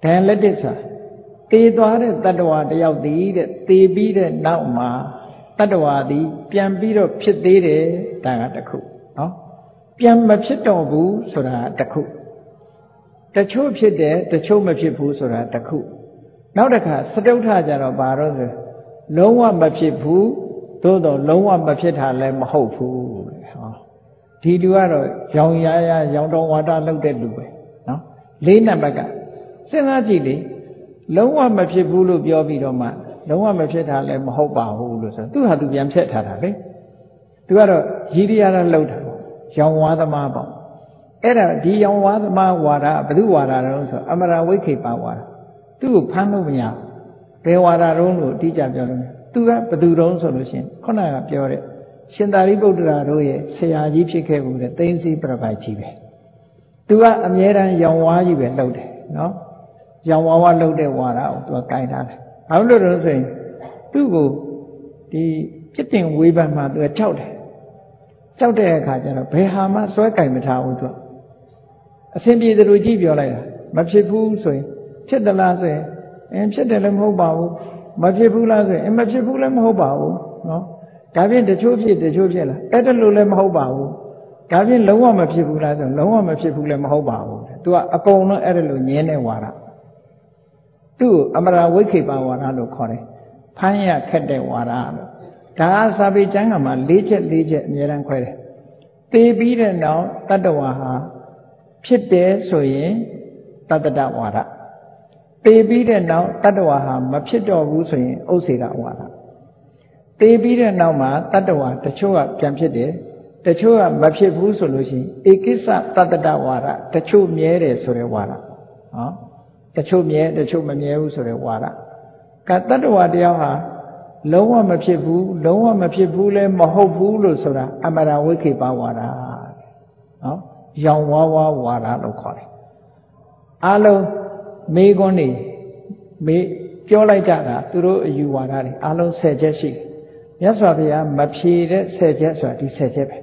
ဒဏ်လက်တစ်ဆိုတာတေသွားတဲ့တတ္တဝါတယောက်တည်းတဲ့တေပြီးတဲ့နောက်မှာတတ္တဝါသည်ပြန်ပြီးတော့ဖြစ်သေးတယ်ဒါကတစ်ခုနော်ပြန်မဖြစ်တော့ဘူးဆိုတာတစ်ခုတချို့ဖြစ်တယ်တချို့မဖြစ်ဘူးဆိုတာတစ်ခုနောက်တစ်ခါစတုထကြတော့ဘာလို့ဆိုလုံးဝမဖြစ်ဘူးသို့တော့လုံးဝမဖြစ်တာလည်းမဟုတ်ဘူးဟောဒီလူကတော့ရောင်ရရရောင်တော်ဝါဒလုပ်တဲ့လူပဲနော်လေးနံပါတ်ကစဉ်းစားကြည့်လေလုံးဝမဖြစ်ဘူးလို့ပြောပြီးတော့မှလုံးဝမဖြစ်တာလည်းမဟုတ်ပါဘူးလို့ဆိုသူဟာသူပြန်ဖြတ်ထားတာလေသူကတော့ရည်ရရလှုပ်တာရောင်ဝါသမားပေါ့အဲ့ဒါဒီရောင်ဝါသမားဝါဒဘယ်သူဝါဒတုံးဆိုအမရာဝိခိပါဝါဒသူ့ကိုဖမ်းလို့မရဘယ်ဝါဒတုံးလို့အတိအကျပြောလို့သူကဘယ်သူတုံးဆိုလို့ရှိရင်ခုနကပြောတဲ့ရှင်သာရိပုတ္တရာတို့ရဲ့ဆရာကြီးဖြစ်ခဲ့မှုတဲ့သိသိပြပိုက်ကြီးပဲသူကအမြဲတမ်းရောင်ဝါကြီးပဲလှုပ်တယ်နော်ရောင်ဝါဝလှုပ်တဲ့ဝါဒကိုသူကကိုင်ထားတယ်ဘာလို့လဲဆိုရင်သူ့ကိုဒီပြစ်တင်ဝေဖန်မှသူကကြောက်တယ်ကြောက်တဲ့အခါကျတော့ဘယ်ဟာမှစွဲကင်မထားဘူးသူအစဉ်ပြေသူကြည့်ပြောလိုက်တာမဖြစ်ဘူးဆိုရင်ဖြစ်သလားဆိုရင်အင်းဖြစ်တယ်လည်းမဟုတ်ပါဘူးမဖြစ်ဘူးလားဆိုရင်အင်းမဖြစ်ဘူးလည်းမဟုတ်ပါဘူးနော်ဒါဖြင့်တချို့ဖြစ်တချို့ဖြစ်လားအဲ့ဒါလို့လည်းမဟုတ်ပါဘူးဒါဖြင့်လုံးဝမဖြစ်ဘူးလားဆိုရင်လုံးဝမဖြစ်ဘူးလည်းမဟုတ်ပါဘူးသူကအကုန်လုံးအဲ့ဒါလို့ညင်းတဲ့ဝါဒသူ့အမရာဝိခိပါဝါဒလို့ခေါ်တယ်ဖမ်းရခက်တဲ့ဝါဒလို့ဒါကစာပေကျမ်းကမှာ၄ချက်၄ချက်အများတန်းခွဲတယ်သေပြီးတဲ့နောက်တတ္တဝါဟာဖြစ်တယ်ဆိုရင်တတ္တတဝါဒသေပြီးတဲ့နောက်တတ္တဝါဟာမဖြစ်တော့ဘူးဆိုရင်ဥစ္စေကဝါဒသေပြီးတဲ့နောက်မှာတတ္တဝါတချို့ကပြန်ဖြစ်တယ်တချို့ကမဖြစ်ဘူးဆိုလို့ရှိရင်ဧကိစ္စတတ္တတဝါဒတချို့မြဲတယ်ဆိုတဲ့ဝါဒနော်တချို့မြဲတချို့မမြဲဘူးဆိုတဲ့ဝါဒကတတ္တဝါတယောက်ဟာလုံးဝမဖြစ်ဘူးလုံးဝမဖြစ်ဘူးလည်းမဟုတ်ဘူးလို့ဆိုတာအမရာဝိခိပါဝါဒနော်ရောင်ဝါဝါဝါဒလို့ခေါ်တယ်အားလုံးမေးခွန်းနေမေးပြောလိုက်ကြတာသူတို့အယူဝါဒတွေအားလုံး၁၀ချက်ရှိတယ်မြတ်စွာဘုရားမဖြေတဲ့၁၀ချက်ဆိုတာဒီ၁၀ချက်ပဲ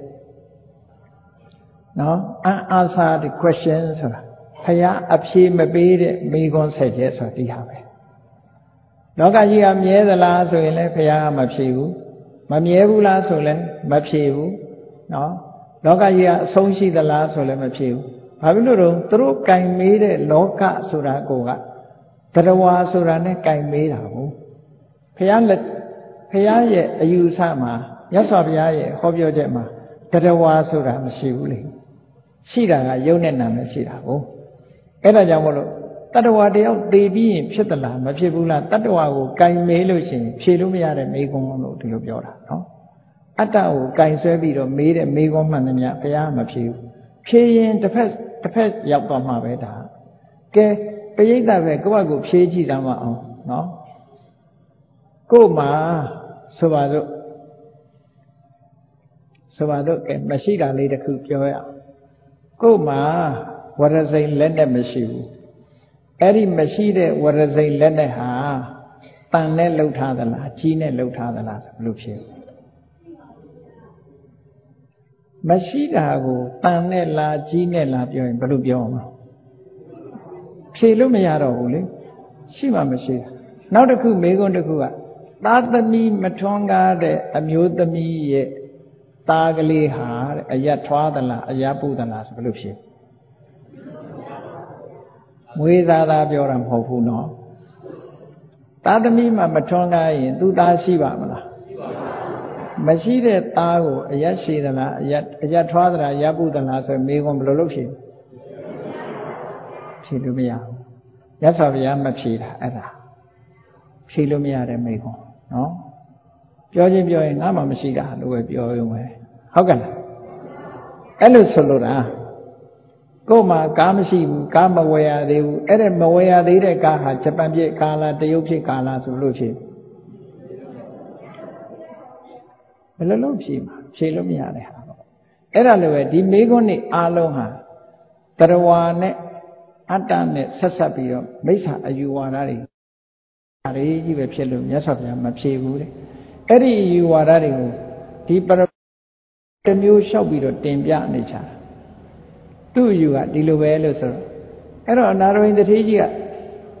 နော် unanswered question ဆိုတာဘုရားအဖြေမပေးတဲ့မေးခွန်း၁၀ချက်ဆိုတာဒီဟာပဲလောကကြီးကမြဲသလားဆိုရင်လည်းဘုရားကမဖြေဘူးမမြဲဘူးလားဆိုလည်းမဖြေဘူးနော်လောကကြီးကအဆုံးရှိသလားဆိုလည်းမဖြေဘူးဘာဖြစ်လို့တော့သူတို့ကင်မေးတဲ့လောကဆိုတာကိုကတရားဝါဆိုတာနဲ့ကင်မေးတာကိုဘုရားလက်ဘုရားရဲ့အယူဆမှာမြတ်စွာဘုရားရဲ့ဟောပြောချက်မှာတရားဝါဆိုတာမရှိဘူးလေရှိတာကယုံနဲ့နာနဲ့ရှိတာကိုအဲ့ဒါကြောင့်မို့လို့တတ္တဝါတယောက်သေပြီးရင်ဖြစ်သလားမဖြစ်ဘူးလားတတ္တဝါကိုကင်မေးလို့ရှိရင်ဖြေလို့မရတဲ့မေးခွန်းလို့ဒီလိုပြောတာနော်အတ္တကိုကင်ဆွဲပြီးတော့မေးတဲ့မေးခွန်းမှန်သမျှဘုရားမဖြေဘူးဖြေရင်တစ်ဖက်တစ်ဖက်ရောက်သွားမှာပဲဒါကဲပရိသတ်ပဲကိုယ့်ဘက်ကိုဖြေကြည့်တာမအောင်နော်ကို့မှာဆိုပါစို့ဆိုပါစို့ကဲမရှိတာလေးတစ်ခုပြောရအောင်ကို့မှာဝရစိန်လက်နဲ့မရှိဘူးအဲ့ဒီမရှိတဲ့ဝရစိန်လက်နဲ့ဟာတန်နဲ့လှုပ်ထားသလားကြီးနဲ့လှုပ်ထားသလားဆိုဘယ်လိုဖြစ်မရှိတာကိုတန်နဲ့လားကြီးနဲ့လားပြောရင်ဘယ်လိုပြောမှာဖြေလို့မရတော့ဘူးလေရှိမှမရှိတာနောက်တစ်ခုမေးခွန်းတစ်ခုကသားသမီးမထွန်းကားတဲ့အမျိုးသမီးရဲ့သားကလေးဟာအယတ်ထွားသလားအယတ်ပူသလားဆိုဘယ်လိုဖြစ်မွေးစားသားပြောတာမဟုတ်ဘူးနော်သားသမီးမှမထွန်းကားရင်သူ့သားရှိပါမလားမရှိတဲ့သားကိုအယတ်ရှိသလားအယတ်အယတ်ထွားသလားအယတ်ပူသလားဆိုမေးခွန်းဘယ်လိုလုပ်ဖြေဖြေလို့မရဘူးမြတ်စွာဘုရားမဖြေတာအဲ့ဒါဖြေလို့မရတဲ့မေးခွန်းနော်ပြောချင်းပြောရင်ငါမှမရှိတာလို့ပဲပြောရုံပဲဟုတ်ကဲ့လားအဲ့လိုဆိုလို့တာကို့မှာကားမရှိဘူးကားမဝယ်ရသေးဘူးအဲ့ဒါမဝယ်ရသေးတဲ့ကားဟာဂျပန်ပြည်ကားလားတရုတ်ပြည်ကားလားဆိုလို့ဖြေဘယ်လိုလုပ်ဖြေမှာဖြေလို့မရတဲ့ဟာပေါ့အဲ့ဒါလိုပဲဒီမေးခွန်းတွေအားလုံးဟာတရားဝါနဲ့အတ္တနဲ့ဆက်ဆက်ပြီးတော့မိစ္ဆာအယူဝါဒတွေအားကြီးပဲဖြစ်လို့မြတ်စွာဘုရားမဖြေဘူးတဲ့အဲ့ဒီအယူဝါဒတွေကိုဒီပရတမျိုးလျှောက်ပြီးတော့တင်ပြနေချာသူ့အယူကဒီလိုပဲလို့ဆိုတော့အဲ့တော့အနာရဝိန်တထေးကြီးက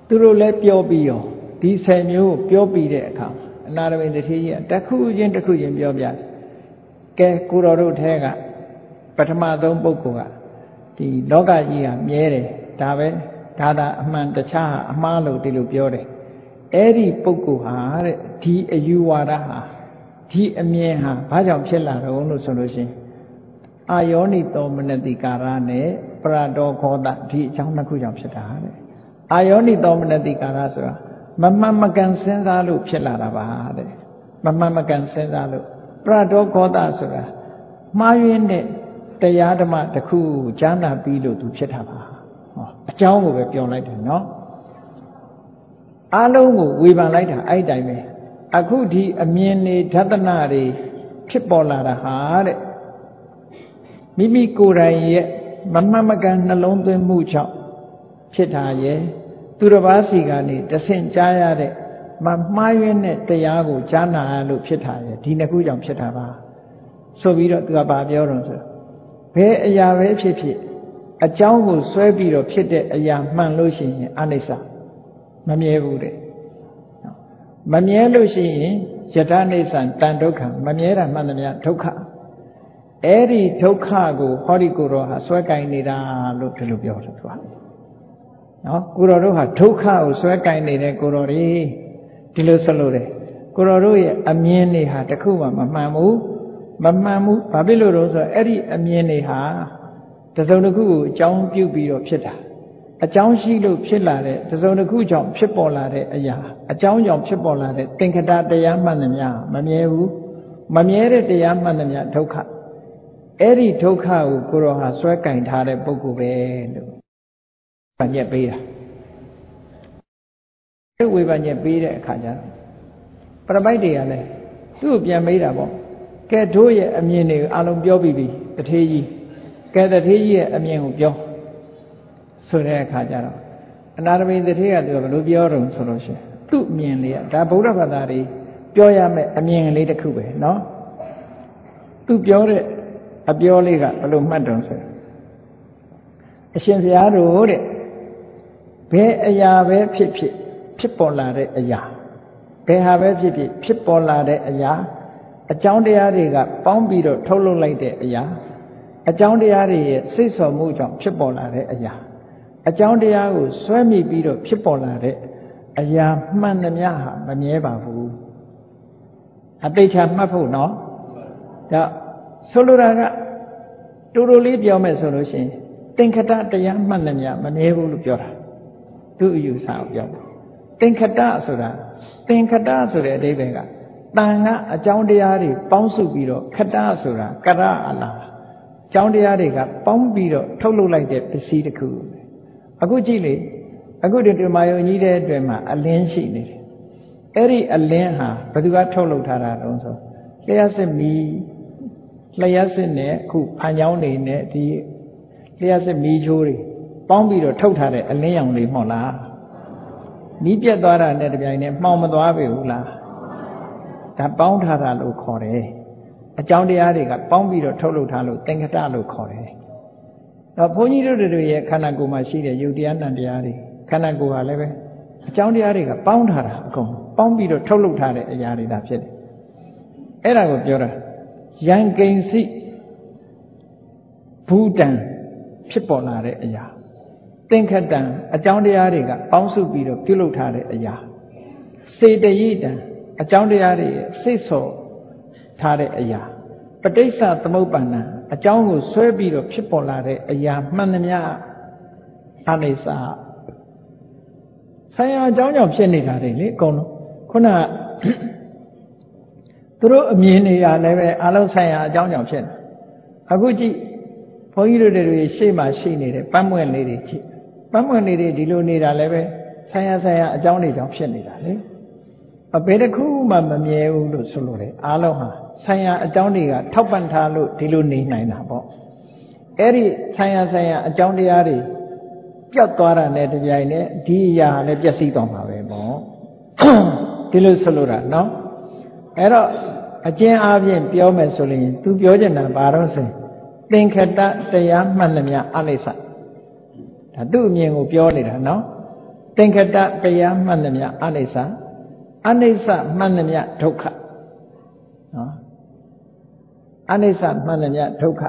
သူတို့လည်းပြောပြီးရောဒီဆယ်မျိုးကိုပြောပြီးတဲ့အခါအနာရမိန်တထေးကြီးကတစ်ခုချင်းတစ်ခုချင်းပြောပြတယ်ကဲကိုတော်တို့ထဲကပထမဆုံးပုဂ္ဂိုလ်ကဒီလောကကြီးကမြဲတယ်ဒါပဲဒါသာအမှန်တခြားဟာအမှားလို့ဒီလိုပြောတယ်အဲ့ဒီပုဂ္ဂိုလ်ဟာတဲ့ဒီအယူဝါဒဟာဒီအမြင်ဟာဘာကြောင့်ဖြစ်လာတော့လို့ဆိုလို့ရှိရင်အာယောနိသောမနတိကာရနဲ့ပရတောခောတဒီအကြောင်းနှစ်ခုကြောင့်ဖြစ်တာတဲ့အာယောနိသောမနတိကာရဆိုတာမမှန်မကန်စဉ်းစားလို့ဖြစ်လာတာပါတဲ့မမှန်မကန်စဉ်းစားလို့ပရတောခောတဆိုတာမှားယွင်းတဲ့တရားဓမ္မတစ်ခုကြားနာပြီးလို့သူဖြစ်တာပါဟောအကြောင်းကိုပဲပြောလိုက်တယ်နော်အားလုံးကိုဝေဖန်လိုက်တာအဲ့တိုင်းပဲအခုဒီအမြင်တွေဓတနာတွေဖြစ်ပေါ်လာတာဟာတဲ့မိမိကိုယ်တိုင်ရဲ့မမှန်မကန်နှလုံးသွင်းမှုကြောင့်ဖြစ်တာရဲ့သူတစ်ပါးစီကနေတဆင့်ကြားရတဲ့မမှားယွင်းတဲ့တရားကိုကြားနာလို့ဖြစ်တာရဲ့ဒီနှစ်ခုကြောင့်ဖြစ်တာပါဆိုပြီးတော့သူကဘာပြောတော့ဆိုဘယ်အရာပဲဖြစ်ဖြစ်အကြောင်းကိုဆွဲပြီးတော့ဖြစ်တဲ့အရာမှန်လို့ရှိရင်အနိစ္စမမြဲဘူးတဲ့မမြဲလို့ရှိရင်ယထာနိစ္စံတန်ဒုက္ခမမြဲတာမှန်သမျှဒုက္ခအဲ့ဒီဒုက္ခကိုဟောဒီကိုယ်တော်ဟာဆွဲကင်နေတာလို့ဒီလိုပြောတယ်သူကနော်ကိုယ်တော်တို့ဟာဒုက္ခကိုဆွဲကင်နေတဲ့ကိုယ်တော်တွေဒီလိုဆိုလို့တယ်ကိုယ်တော်တို့ရဲ့အမြင်တွေဟာတခုမှမမှန်ဘူးမမှန်ဘူးဘာဖြစ်လို့လဲဆိုတော့အဲ့ဒီအမြင်တွေဟာတစုံတစ်ခုကိုအကြောင်းပြုပြီးတော့ဖြစ်တာအကြောင်းရှိလို့ဖြစ်လာတဲ့တစုံတစ်ခုကြောင့်ဖြစ်ပေါ်လာတဲ့အရာအကြောင်းကြောင့်ဖြစ်ပေါ်လာတဲ့သင်္ခတတရားမှန်သမျှမမြဲဘူးမမြဲတဲ့တရားမှန်သမျှဒုက္ခအဲ့ဒီဒုက္ခကိုကိုရောဟာဆွဲကင်ထားတဲ့ပုဂ္ဂိုလ်ပဲလို့ဗညက်ပေးတာအဲ့ဝေဗညက်ပေးတဲ့အခါကျတော့ပရပိုက်တွေကလည်းသူ့ကိုပြန်မေးတာပေါ့ကဲတို့ရဲ့အမြင်တွေကိုအလုံးပြောပြီးပြီတထေးကြီးကဲတထေးကြီးရဲ့အမြင်ကိုပြောဆိုတဲ့အခါကျတော့အနာရမိန်တထေးကသူကဘယ်လိုပြောတော့ဆိုလို့ရှိရင်သူ့အမြင်လေးကဒါဗုဒ္ဓဘာသာတွေပြောရမယ့်အမြင်လေးတစ်ခုပဲเนาะသူပြောတဲ့အပြောလေးကဘယ်လိုမှတ်တုံဆိုအရှင်ဘုရားတို့တဲ့ဘယ်အရာပဲဖြစ်ဖြစ်ဖြစ်ပေါ်လာတဲ့အရာဘယ်ဟာပဲဖြစ်ဖြစ်ဖြစ်ပေါ်လာတဲ့အရာအကြောင်းတရားတွေကပေါင်းပြီးတော့ထုတ်လုပ်လိုက်တဲ့အရာအကြောင်းတရားတွေရဲ့စိတ်ဆော်မှုကြောင့်ဖြစ်ပေါ်လာတဲ့အရာအကြောင်းတရားကိုဆွဲမိပြီးတော့ဖြစ်ပေါ်လာတဲ့အရာမှန်သမျှဟာမမြဲပါဘူးအတိတ်ချမှတ်ဖို့နော်ဒါဆိုလိုတာကတူတူလေးပြောမယ်ဆိုလို့ရှိရင်သင်္ခတတရားမှန်သမျှမမြဲဘူးလို့ပြောတာသူ့အယူဆကိုပြောတာသင်္ခတဆိုတာသင်္ခတဆိုတဲ့အဓိပ္ပာယ်ကတန်ကအကြောင်းတရားတွေပေါင်းစုပြီးတော့ခတဆိုတာကရအလားအကြောင်းတရားတွေကပေါင်းပြီးတော့ထုတ်လုပ်လိုက်တဲ့ပစ္စည်းတစ်ခုအခုကြည့်လေအခုဒီဓမ္မယုံကြီးတဲ့အတွင်းမှာအလင်းရှိနေတယ်အဲ့ဒီအလင်းဟာဘယ်သူကထုတ်လုပ်ထားတာတုံးဆိုလျှက်စစ်မီလျှက်စစ်နဲ့အခုဖန်ချောင်းနေနဲ့ဒီလျှက်စစ်မီချိုးတွေပေါင်းပြီးတော့ထုတ်ထားတဲ့အလင်းရောင်လေးမဟုတ်လားမီးပြတ်သွားတာနဲ့တပြိုင်တည်းမှောင်မသွားပြီဘူးလားဒါပေါင်းထားတာလို့ခေါ်တယ်အကြောင်းတရားတွေကပေါင်းပြီးတော့ထုတ်လုပ်ထားလို့သင်္ခတလို့ခေါ်တယ်တော့ဘုန်းကြီးတို့တွေရဲ့ခန္ဓာကိုယ်မှာရှိတဲ့ယုတ်တရားနံတရားတွေခန္ဓာကိုယ်ဟာလည်းပဲအကြောင်းတရားတွေကပေါင်းထားတာအကုန်ပေါင်းပြီးတော့ထုတ်လုပ်ထားတဲ့အရာတွေဒါဖြစ်တယ်အဲ့ဒါကိုပြောတာယံကိဉ္စိဘူတံဖြစ်ပေါ်လာတဲ့အရာသင်္ခတံအကြောင်းတရားတွေကပေါင်းစုပြီးတော့ပြုလုပ်ထားတဲ့အရာစေတယိတံအကြောင်းတရားတွေရဲ့စိတ်ဆော်ထားတဲ့အရာပဋိစ္စသမုပ္ပန္နအကြောင်းကိုဆွဲပြီးတော့ဖြစ်ပေါ်လာတဲ့အရာမှန်သမျှအနိစ္စဆံရအကြောင်းကြောင့်ဖြစ်နေတာတွေလေအကုန်လုံးခုနကသူတို့အမြင်တွေအားလည်းပဲအလုံးဆံရအကြောင်းကြောင့်ဖြစ်နေအခုကြည့်ဘုန်းကြီးတို့တွေရှေ့မှာရှိနေတဲ့ပန်းမွင့်လေးတွေကြည့်ပန်းမွင့်လေးတွေဒီလိုနေတာလည်းပဲဆံရဆံရအကြောင်းတွေကြောင့်ဖြစ်နေတာလေအဘယ်တစ်ခုမှမမြဲဘူးလို့ဆိုလို့တယ်အားလုံးဟာဆံရအကြောင်းတွေကထောက်ပံ့ထားလို့ဒီလိုနေနိုင်တာပေါ့အဲ့ဒီဆံရဆံရအကြောင်းတရားတွေပျောက်သွားတာနဲ့တပြိုင်နက်ဒီအရာလည်းပျက်စီးသွားမှာပဲပေါ့ဒီလိုဆိုလို့တာနော်အဲ့တော့အကျဉ်းအားဖြင့်ပြောမယ်ဆိုရင် तू ပြောချင်တာဘာတော့ဆိုသင်္ခတတရားမှန်သမျှအနိစ္စဒါသူ့အမြင်ကိုပြောနေတာနော်သင်္ခတတရားမှန်သမျှအနိစ္စအနိစ္စမှန်သမျှဒုက္ခနော်အနိစ္စမှန်သမျှဒုက္ခ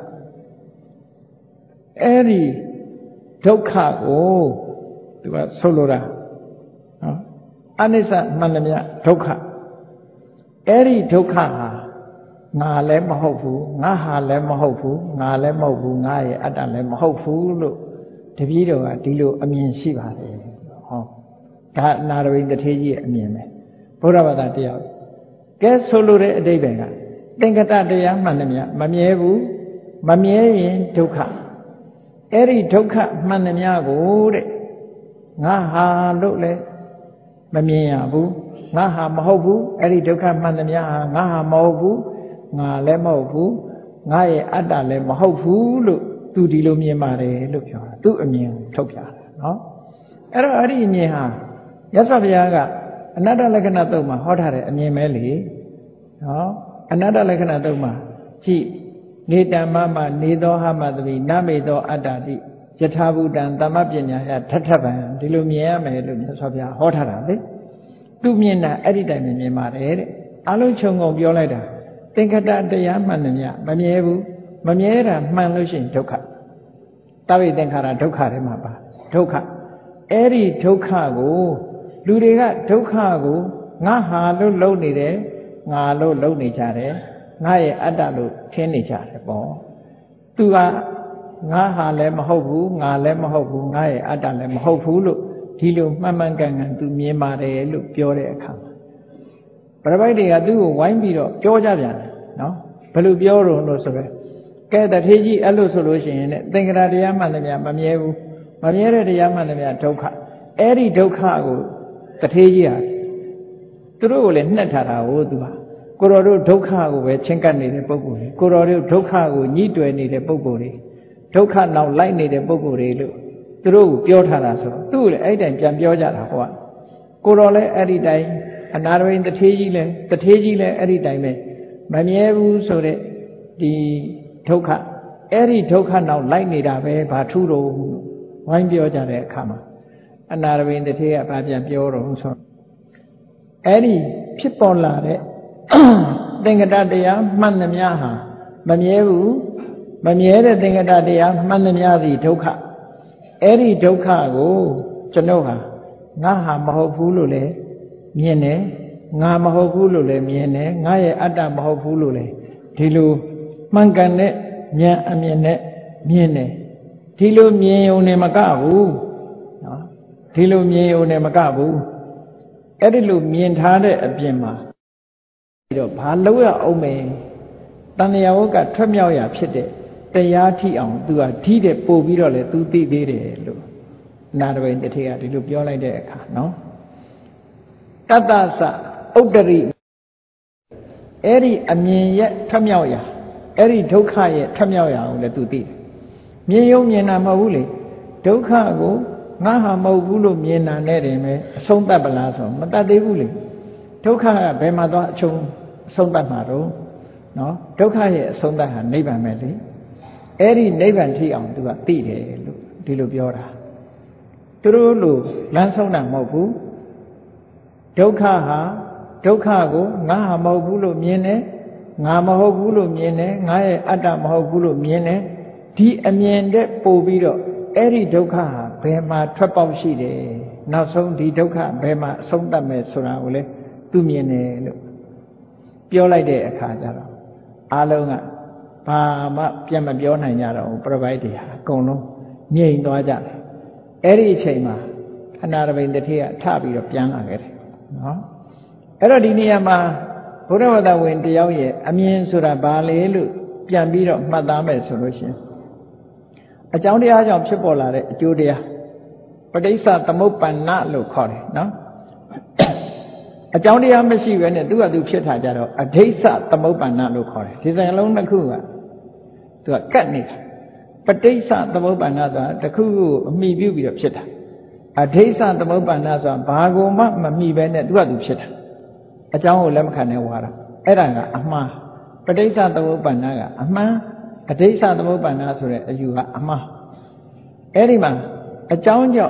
အဲ့ဒီဒုက္ခကိုသူကဆိုလိုတာနော်အနိစ္စမှန်သမျှဒုက္ခအဲ့ဒီဒုက္ခဟာငါလည်းမဟုတ်ဘူးငါဟာလည်းမဟုတ်ဘူးငါလည်းမဟုတ်ဘူးငါရဲ့အတ္တလည်းမဟုတ်ဘူးလို့တပည့်တော်ကဒီလိုအမြင်ရှိပါတယ်ဟောဒါအနာရဝိတ္ထေကြီးရဲ့အမြင်ပဲဘုရားဘာသာတရားကဲဆိုလိုတဲ့အဓိပ္ပာယ်ကသင်္ကတတရားမှန်သမျှမမြဲဘူးမမြဲရင်ဒုက္ခအဲ့ဒီဒုက္ခမှန်သမျှကိုတဲ့ငါဟာလို့လည်းမမြင်ရဘူးငါဟာမဟုတ်ဘူးအဲ့ဒီဒုက္ခမှန်သမျှဟာငါဟာမဟုတ်ဘူးငါလည်းမဟုတ်ဘူးငါရဲ့အတ္တလည်းမဟုတ်ဘူးလို့သူဒီလိုမြင်ပါတယ်လို့ပြောတာသူ့အမြင်ထုတ်ပြတာနော်အဲ့တော့အဲ့ဒီအမြင်ဟာမြတ်စွာဘုရားကအနတ္တလက္ခဏာတုတ်မှာဟောထားတဲ့အမြင်ပဲလေနော်အနတ္တလက္ခဏာတုတ်မှာကြည့်နေတ္တမမနေသောဟမသတိနမေသောအတ္တတိယထာဘူတံသမ္မပညာယထထဗံဒီလိုမြင်ရမယ်လို့မြတ်စွာဘုရားဟောထားတာလေသူမြင်တာအဲ့ဒီတိုင်းမြင်ပါတယ်တဲ့အလုံးခြုံငုံပြောလိုက်တာသင်္ခတတရားမှန်သမျှမမြဲဘူးမမြဲတာမှန်လို့ရှိရင်ဒုက္ခတဝိသင်္ခါရဒုက္ခထဲမှာပါဒုက္ခအဲ့ဒီဒုက္ခကိုလူတွေကဒုက္ခကိုငါဟာလို့လုံနေတယ်ငါလို့လုံနေကြတယ်ငါရဲ့အတ္တလို့ထင်နေကြတယ်ပေါ့သူကငါဟာလည်းမဟုတ်ဘူးငါလည်းမဟုတ်ဘူးငါရဲ့အတ္တလည်းမဟုတ်ဘူးလို့ဒီလိုမှန်မှန်ကန်ကန်သူမြင်ပါတယ်လို့ပြောတဲ့အခါမှာပရိပိုက်တွေကသူ့ကိုဝိုင်းပြီးတော့ပြောကြပြန်တယ်နော်ဘယ်လိုပြောတော့လို့ဆိုတော့ကဲတထေးကြီးအဲ့လိုဆိုလို့ရှိရင်ねသင်္ခါရတရားမှန်တယ်များမမြဲဘူးမမြဲတဲ့တရားမှန်တယ်များဒုက္ခအဲ့ဒီဒုက္ခကိုတထေးကြီးဟာသူတို့ကိုလည်းနှက်ထားတာဟိုသူဟာကိုတော်တို့ဒုက္ခကိုပဲချင်းကပ်နေတဲ့ပုဂ္ဂိုလ်တွေကိုတော်တို့ဒုက္ခကိုညှိတွယ်နေတဲ့ပုဂ္ဂိုလ်တွေဒုက္ခနောက်လိုက်နေတဲ့ပုဂ္ဂိုလ်တွေလို့သူတို့ကိုပြောထားတာဆိုတော့သူ့ကိုလည်းအဲ့ဒီတိုင်ပြန်ပြောကြတာဟောကိုတော်လည်းအဲ့ဒီတိုင်အနာရဝိတ္ထေကြီးလည်းတထေးကြီးလည်းအဲ့ဒီတိုင်ပဲမမြဲဘူးဆိုတဲ့ဒီဒုက္ခအဲ့ဒီဒုက္ခနောက်လိုက်နေတာပဲဘာထူးတော့ဝိုင်းပြောကြတဲ့အခါမှာအနာရဝိတ္ထေကဘာပြန်ပြောတော့ဆိုအဲ့ဒီဖြစ်ပေါ်လာတဲ့သင်္ကတတရားမှန်သမျှဟာမမြဲဘူးမမြဲတဲ့သင်္ကတတရားမှန်သမျှသည်ဒုက္ခအဲ့ဒီဒုက္ခကိုကျွန်ုပ်ဟာငါဟာမဟုတ်ဘူးလို့လည်းမြင်တယ်ငါမဟုတ်ဘူးလို့လည်းမြင်တယ်ငါရဲ့အတ္တမဟုတ်ဘူးလို့လည်းဒီလိုမှန်ကန်တဲ့ဉာဏ်အမြင်နဲ့မြင်တယ်ဒီလိုမြင်ုံနဲ့မကဘူးနော်ဒီလိုမြင်ုံနဲ့မကဘူးအဲ့ဒီလိုမြင်ထားတဲ့အပြင်မှာပြီးတော့ဘာလို့ရအောင်မယ်တဏှာဝကထွက်မြောက်ရဖြစ်တဲ့တရားထိအောင်သူကဓိတဲ့ပို့ပြီးတော့လေသူသိသေးတယ်လို့နာရဝိတ္ထေကဒီလိုပြောလိုက်တဲ့အခါနော်တတ္တသဥတ္တရိအဲ့ဒီအမြင်ရဲ့ထွက်မြောက်ရာအဲ့ဒီဒုက္ခရဲ့ထွက်မြောက်ရာကိုလည်းသူသိတယ်မြင်ရုံမြင်တာမဟုတ်ဘူးလေဒုက္ခကိုငါဟာမဟုတ်ဘူးလို့မြင်တာနဲ့တည်းပဲအဆုံးသတ်ပလားဆိုမတတ်သေးဘူးလေဒုက္ခကဘယ်မှာသွားအချုံအဆုံးသတ်မှာတော့နော်ဒုက္ခရဲ့အဆုံးသတ်ဟာနိဗ္ဗာန်ပဲလေအဲ့ဒီနိဗ္ဗာန်ထိအောင်သူကသိတယ်လို့ဒီလိုပြောတာသူတို့လိုလမ်းဆုံးတာမဟုတ်ဘူးဒုက္ခဟာဒုက္ခကိုငါဟာမဟုတ်ဘူးလို့မြင်တယ်ငါမဟုတ်ဘူးလို့မြင်တယ်ငါရဲ့အတ္တမဟုတ်ဘူးလို့မြင်တယ်ဒီအမြင်တဲ့ပို့ပြီးတော့အဲ့ဒီဒုက္ခဟာဘယ်မှာထွက်ပေါက်ရှိတယ်နောက်ဆုံးဒီဒုက္ခဘယ်မှာအဆုံးသတ်မယ်ဆိုတာကိုလေသူမြင်တယ်လို့ပြောလိုက်တဲ့အခါကျတော့အားလုံးကဘာမှပြန်မပြောနိုင်ကြတော့ဘူးပြပိုက်တွေဟာအကုန်လုံးငြိမ်သွားကြတယ်အဲ့ဒီအချိန်မှာအနာရဝိတ္ထေကထပြီးတော့ပြန်လာခဲ့တယ်နော်အဲ့တော့ဒီနေရာမှာဘုရားဝတ္တဝင်တယောက်ရဲ့အမြင်ဆိုတာဘာလဲလို့ပြန်ပြီးတော့မှတ်သားမယ်ဆိုလို့ရှိရင်အကြောင်းတရားကြောင့်ဖြစ်ပေါ်လာတဲ့အကျိုးတရားပဋိစ္စသမုပ္ပန္နလို့ခေါ်တယ်နော်အကြောင်းတရားမရှိဘဲနဲ့သူ့ဟာသူဖြစ်တာကြတော့အဋိစ္စသမုပ္ပန္နလို့ခေါ်တယ်ဒီစကားလုံးတစ်ခုကသူကကတ်နေတာပဋိစ္စသမုပ္ပန္နဆိုတာတစ်ခုကိုအမိပြုပြီးတော့ဖြစ်တာအဋိစ္စသမုပ္ပန္နဆိုတာဘာကိုမှမမိဘဲနဲ့သူ့ဟာသူဖြစ်တာအကြောင်းကိုလက်မခံနဲ့ဝါတာအဲ့ဒါကအမှားပဋိစ္စသမုပ္ပန္နကအမှန်အဋိစ္စသမုပ္ပန္နဆိုတဲ့အယူကအမှားအဲ့ဒီမှာအကြောင်းကြောင့်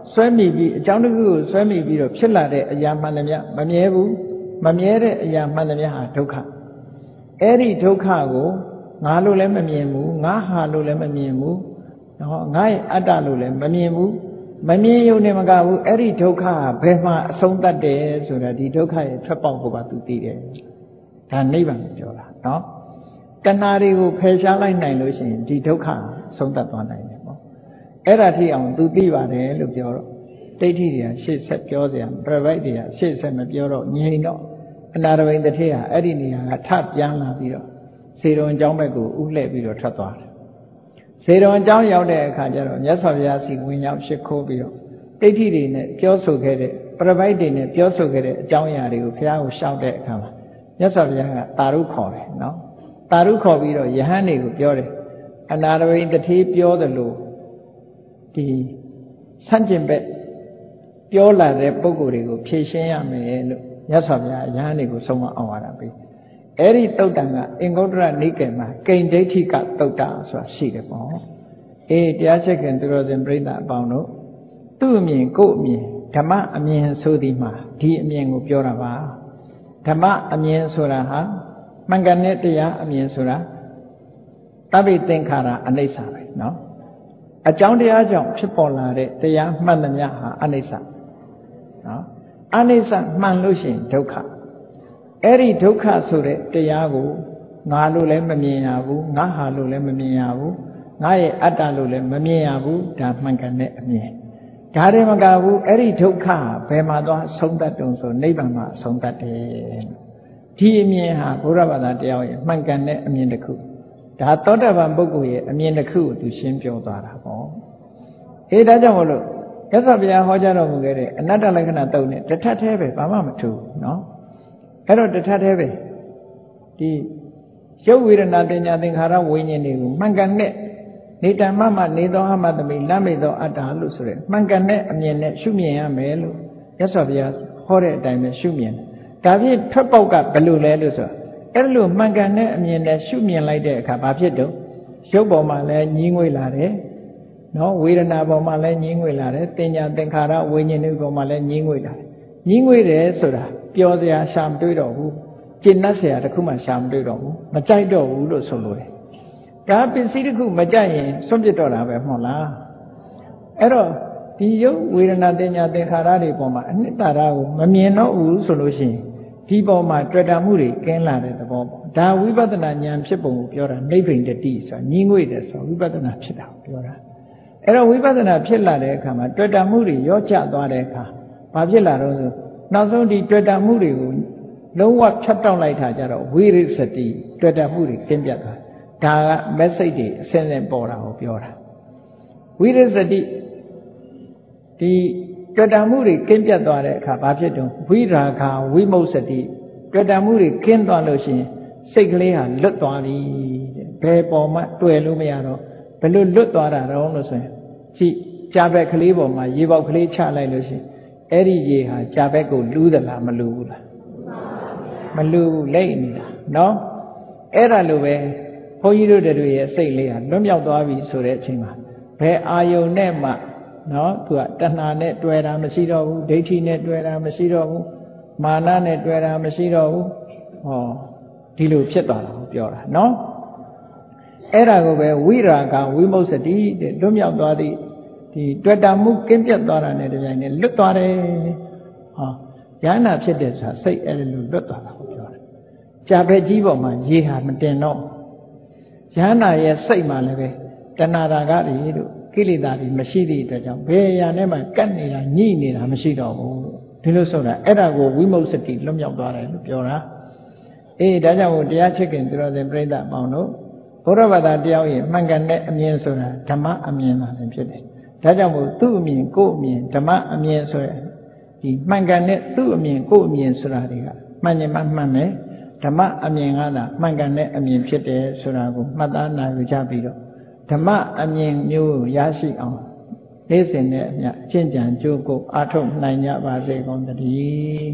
ဆွဲမိပြီးအကြောင်းတစ်ခုကိုဆွဲမိပြီးတော့ဖြစ်လာတဲ့အရာမှန်သမျှမမြဲဘူးမမြဲတဲ့အရာမှန်သမျှဟာဒုက္ခအဲ့ဒီဒုက္ခကိုငါလို့လည်းမမြင်ဘူးငါဟာလို့လည်းမမြင်ဘူးနော်ငါရဲ့အတ္တလို့လည်းမမြင်ဘူးမမြင်ရုံနဲ့မကဘူးအဲ့ဒီဒုက္ခကဘယ်မှာအဆုံးသတ်တယ်ဆိုတာဒီဒုက္ခရဲ့ထွက်ပေါက်ကိုပါသူသိတယ်ဒါနိဗ္ဗာန်ကိုပြောတာနော်တဏှာတွေကိုဖယ်ရှားလိုက်နိုင်လို့ရှိရင်ဒီဒုက္ခဆုံးသတ်သွားနိုင်တယ်ပေါ့အဲ့ဒါထိအောင်သူသိပါတယ်လို့ပြောတော့ဒိဋ္ဌိတွေကရှေ့ဆက်ပြောစရာပြပိုက်တွေကရှေ့ဆက်မပြောတော့ငြိမ်တော့အနာရဝိန်တထေဟာအဲ့ဒီနေရာကထပြန်လာပြီးတော့စေတော်အကြောင်းဘက်ကိုဥလှည့်ပြီးတော့ထွက်သွားတယ်စေတော်အကြောင်းရောက်တဲ့အခါကျတော့မြတ်စွာဘုရားစီဝင်ရောက်ရှိခိုးပြီးတော့ဒိဋ္ဌိတွေနဲ့ပြောဆိုခဲ့တဲ့ပြပိုက်တွေနဲ့ပြောဆိုခဲ့တဲ့အကြောင်းအရာတွေကိုဘုရားကိုရှောက်တဲ့အခါမှာမြတ်စွာဘုရားကတာရုခေါ်တယ်နော်တာရုခေါ်ပြီးတော့ယဟန်တွေကိုပြောတယ်အနာရဝိန်တထေပြောသလိုဒီဆန့်ကျင်ဘက်ပြောလာတဲ့ပုံကိုယ်တွေကိုဖြေရှင်းရမယ်လို့မြတ်စွာဘုရားယဟန်တွေကိုဆုံးမအောင်ရတာပဲအဲ့ဒီတုတ်တန်ကအင်္ဂုတ္တရနိကေမှာကိဉ္ဒိဋ္ဌိကတုတ်တာဆိုတာရှိတယ်ပေါ့အေးတရားချက်ခင်သူတော်စင်ပြိဿအပေါင်းတို့သူ့အမြင်ကိုယ့်အမြင်ဓမ္မအမြင်ဆိုသည်မှာဒီအမြင်ကိုပြောတာပါဓမ္မအမြင်ဆိုတာဟာမှန်ကန်တဲ့တရားအမြင်ဆိုတာတပိသင်္ခါရအနိစ္စပဲเนาะအကြောင်းတရားကြောင့်ဖြစ်ပေါ်လာတဲ့တရားမှန်သမျှဟာအနိစ္စเนาะအနိစ္စမှန်လို့ရှိရင်ဒုက္ခအဲ့ဒီဒုက္ခဆိုတဲ့တရားကိုငါလို့လည်းမမြင်ရဘူးငါဟာလို့လည်းမမြင်ရဘူးငါရဲ့အတ္တလို့လည်းမမြင်ရဘူးဒါမှန်ကန်တဲ့အမြင်ဒါတည်းမကဘူးအဲ့ဒီဒုက္ခဘယ်မှာသွားဆုံးတတ်တုံဆိုနိဗ္ဗာန်မှာဆုံးတတ်တယ်ဒီအမြင်ဟာဘုရားဘာသာတရားရဲ့မှန်ကန်တဲ့အမြင်တစ်ခုဒါသောတာပန်ပုဂ္ဂိုလ်ရဲ့အမြင်တစ်ခုကိုသူရှင်းပြောသွားတာပေါ့အေးဒါကြောင့်မလို့မြတ်စွာဘုရားဟောကြားတော်မူခဲ့တဲ့အနတ္တလက္ခဏာတုံနဲ့တထက်သေးပဲဘာမှမထူးနော်အဲ့တော့တထက်သေးပဲဒီရုပ်ဝေဒနာတင်ညာသင်္ခါရဝိညာဉ်တွေကိုမှန်ကန်တဲ့နေတ္တမမနေသောအမသမိလမ်းမိသောအတ္တလို့ဆိုရဲမှန်ကန်တဲ့အမြင်နဲ့ရှုမြင်ရမယ်လို့မြတ်စွာဘုရားဟောတဲ့အတိုင်းပဲရှုမြင်ဒါဖြင့်ထွက်ပေါက်ကဘယ်လိုလဲလို့ဆိုအဲ့လိုမှန်ကန်တဲ့အမြင်နဲ့ရှုမြင်လိုက်တဲ့အခါဘာဖြစ်တော့ရုပ်ပေါ်မှာလည်းညှင်းငွေလာတယ်နော်ဝေဒနာပေါ်မှာလည်းညှင်းငွေလာတယ်တင်ညာသင်္ခါရဝိညာဉ်တွေပေါ်မှာလည်းညှင်းငွေလာတယ်ညှင်းငွေတယ်ဆိုတာပျော်စရာရှာမတွေ့တော့ဘူးကျင့်တတ်စရာတခုမှရှာမတွေ့တော့ဘူးမကြိုက်တော့ဘူးလို့ဆိုလိုတယ်ဒါပစ္စည်းတစ်ခုမကြိုက်ရင်စွန့်ပစ်တော့တာပဲမဟုတ်လားအဲ့တော့ဒီရုပ်ဝေဒနာတင်ညာသင်္ခါရတွေပေါ်မှာအနှစ်သာရကိုမမြင်တော့ဘူးဆိုလို့ရှိရင်ဒီပေါ်မှာတွေ့တာမှုတွေကင်းလာတဲ့သဘောပေါ့ဒါဝိပဿနာဉာဏ်ဖြစ်ပုံကိုပြောတာနိဗ္ဗိန်တတိဆိုတာညီငွေ့တယ်ဆိုဝိပဿနာဖြစ်တာကိုပြောတာအဲ့တော့ဝိပဿနာဖြစ်လာတဲ့အခါမှာတွေ့တာမှုတွေရောကျသွားတဲ့အခါဘာဖြစ်လာတော့ဆိုနောက်ဆုံးဒီတွေ့တာမှုတွေကိုလုံးဝဖြတ်တောက်လိုက်တာကြတော့ဝိရိစတိတွေ့တာမှုတွေကင်းပြတ်သွားဒါက message တွေအစင်းစင်းပေါ်တာကိုပြောတာဝိရိစတိဒီတွေ့တာမှုတွေကင်းပြတ်သွားတဲ့အခါဘာဖြစ်တော့ဝိရာဂဝိမု စတိတွေ့တာမှုတွေကင်းသွားလို့ရှိရင်စိတ်ကလေးဟာလွတ်သွားပြီတဲ့ဘယ်ပေါ်မှတွေ့လို့မရတော့ဘယ်လိုလွတ်သွားတာတော့လို့ဆိုရင်ကြည့်ကြာဘက်ကလေးပေါ်မှာရေပေါက်ကလေးချလိုက်လို့ရှိရင်အဲ့ဒီရေဟာကြာဘက်ကိုလူးသလားမလူးဘူးလားမလူးဘူးလိမ့်နေတာနော်အဲ့ဒါလိုပဲဘုန်းကြီးတို့တွေရဲ့စိတ်လေးဟာလွတ်မြောက်သွားပြီဆိုတဲ့အချိန်မှာဘယ်အာယုန်နဲ့မှနော်သူကတဏှာနဲ့တွေ့တာမရှိတော့ဘူးဒိဋ္ဌိနဲ့တွေ့တာမရှိတော့ဘူးမာနနဲ့တွေ့တာမရှိတော့ဘူးဟောဒီလိုဖြစ်သွားတာကိုပြောတာနော်အဲ့ဒါကိုပဲဝိရာဂဝိမု စတိတဲ့လွတ်မြောက်သွားသည့်ဒီတွေ့တာမှုကင်းပြတ်သွားတာနဲ့တပြိုင်နက်လွတ်သွားတယ်ဟောဉာဏ်နာဖြစ်တဲ့ဆိုတာစိတ်အဲ့လိုလွတ်သွားတာကိုပြောတာကြာဘက်ကြီးပေါ်မှာရေဟာမတင်တော့ဉာဏ်နာရဲ့စိတ်မှလည်းပဲတဏှာရာဂတွေတို့ကိလေသာတွေမရှိသည့်အတွက်ကြောင့်ဘယ်အရာနဲ့မှကတ်နေတာညှိနေတာမရှိတော့ဘူးဒီလိုဆိုတာအဲ့ဒါကိုဝိမု စတိလွတ်မြောက်သွားတယ်လို့ပြောတာအေးဒါကြောင့်မို့တရားချစ်ခင်သူတော်စင်ပြိဿအပေါင်းတို့ဘုရားဘာသာတရားရဲ့မှန်ကန်တဲ့အမြင်ဆိုတာဓမ္မအမြင်သာဖြစ်တယ်ဒါကြောင့်မို့သူ့အမြင်ကိုယ့်အမြင်ဓမ္မအမြင်ဆိုရယ်ဒီမှန်ကန်တဲ့သူ့အမြင်ကိုယ့်အမြင်ဆိုတာတွေကမှန်ရင်မှမှန်မယ်ဓမ္မအမြင်ကသာမှန်ကန်တဲ့အမြင်ဖြစ်တယ်ဆိုတာကိုမှတ်သားနိုင်ကြပြီးတော့ဓမ္မအမြင်မျိုးရရှိအောင်နေ့စဉ်နဲ့အမျှအကျင့်ကြံကြိုးကိုအားထုတ်နိုင်ကြပါစေကုန်သတည်း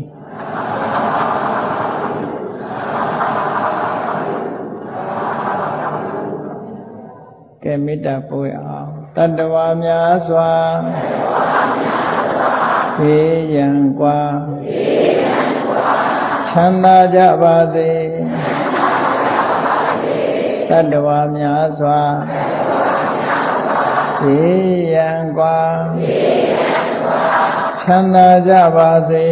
ကဲမေတ္တာပို့အောင်တတ္တဝါများစွာဘေးရန်ကွာချမ်းသာကြပါစေတတ္တဝါများစွာဘေးရန်ကွာချမ်းသာကြပါစေ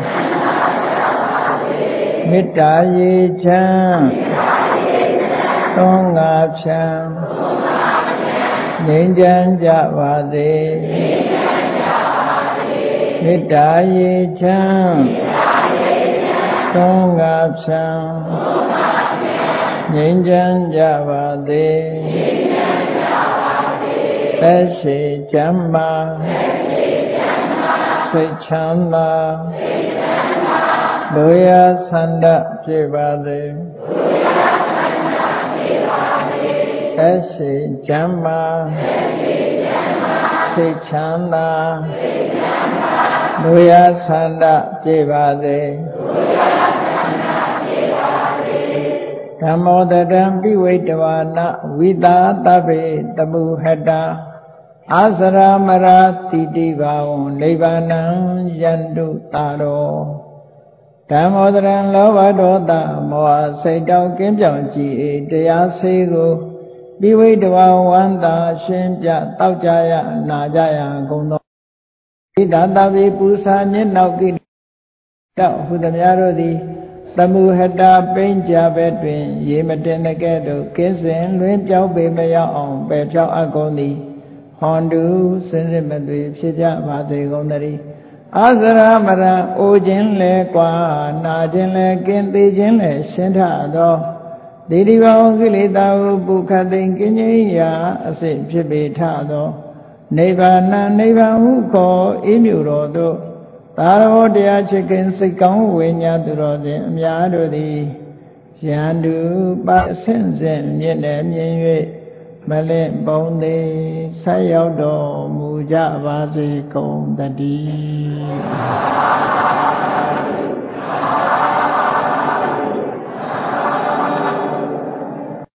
မေတ္တာရေချမ်းသောငါဖြံငြိမ်းချမ်းကြပါစေမေတ္တာရေချမ်းသောငါဖြံငြိမ်းချမ်းကြပါစေသက်ရှိချမ်းသာစိတ်ချမ်းသာဒုယဆန္ဒပြေပါစေသက်ရှိချမ်းသာစိတ်ချမ်းသာဒုယဆန္ဒပြေပါစေဓမ္မောတတံပိဝိတဝါနဝိတာတဗ္ဗေတမှုဟတာအာစရမရာတိတိဘာဝံနိဗ္ဗာနံယန္တုတာရောဓမ္မောတရံလောဘဒေါသမောဟစိတ်တောက်ကင်းပြောင်းကြည်တရားစေကိုပိဝိတဝါဝန္တာရှင်းပြတောက်ကြရနာကြရကုန်သောဣဒတဗ္ဗေပူဇာညစ်နောက်ကိတောဟုသမျှတို့သည်တမှုဟတာပိဉ္ကြဘက်တွင်ရေမတင်တဲ့ကဲ့သို့ကင်းစင်လွင်ပြောင်းပေမရောက်အောင်ပယ်ဖြောက်အပ်ကုန်သည်ဟွန်တုစင်စစ်မသွေဖြစ်ကြပါစေကုန်သတည်းအာစရမရံအိုခြင်းလဲကွာနာခြင်းလဲကင်းသေးခြင်းလဲရှင်းထသောဒေဒီဘောင်ကိလေသာဟုပုခတ်သိင်ကင်းခြင်းရာအစစ်ဖြစ်ပေထသောနိဗ္ဗာန်နိဗ္ဗာန်ဟုခေါ်အေးမြူတော်သို့သာရောတရားချစ်ခင်စိတ်ကောင်းဝိညာသူတော်စဉ်အများတို့သည်ယန္တုပအဆင့်ဆင့်မြင့်တယ်မြင်၍မလင့်ပုံသေးဆက်ရောက်တော်မူကြပါစေကုန်သတည်း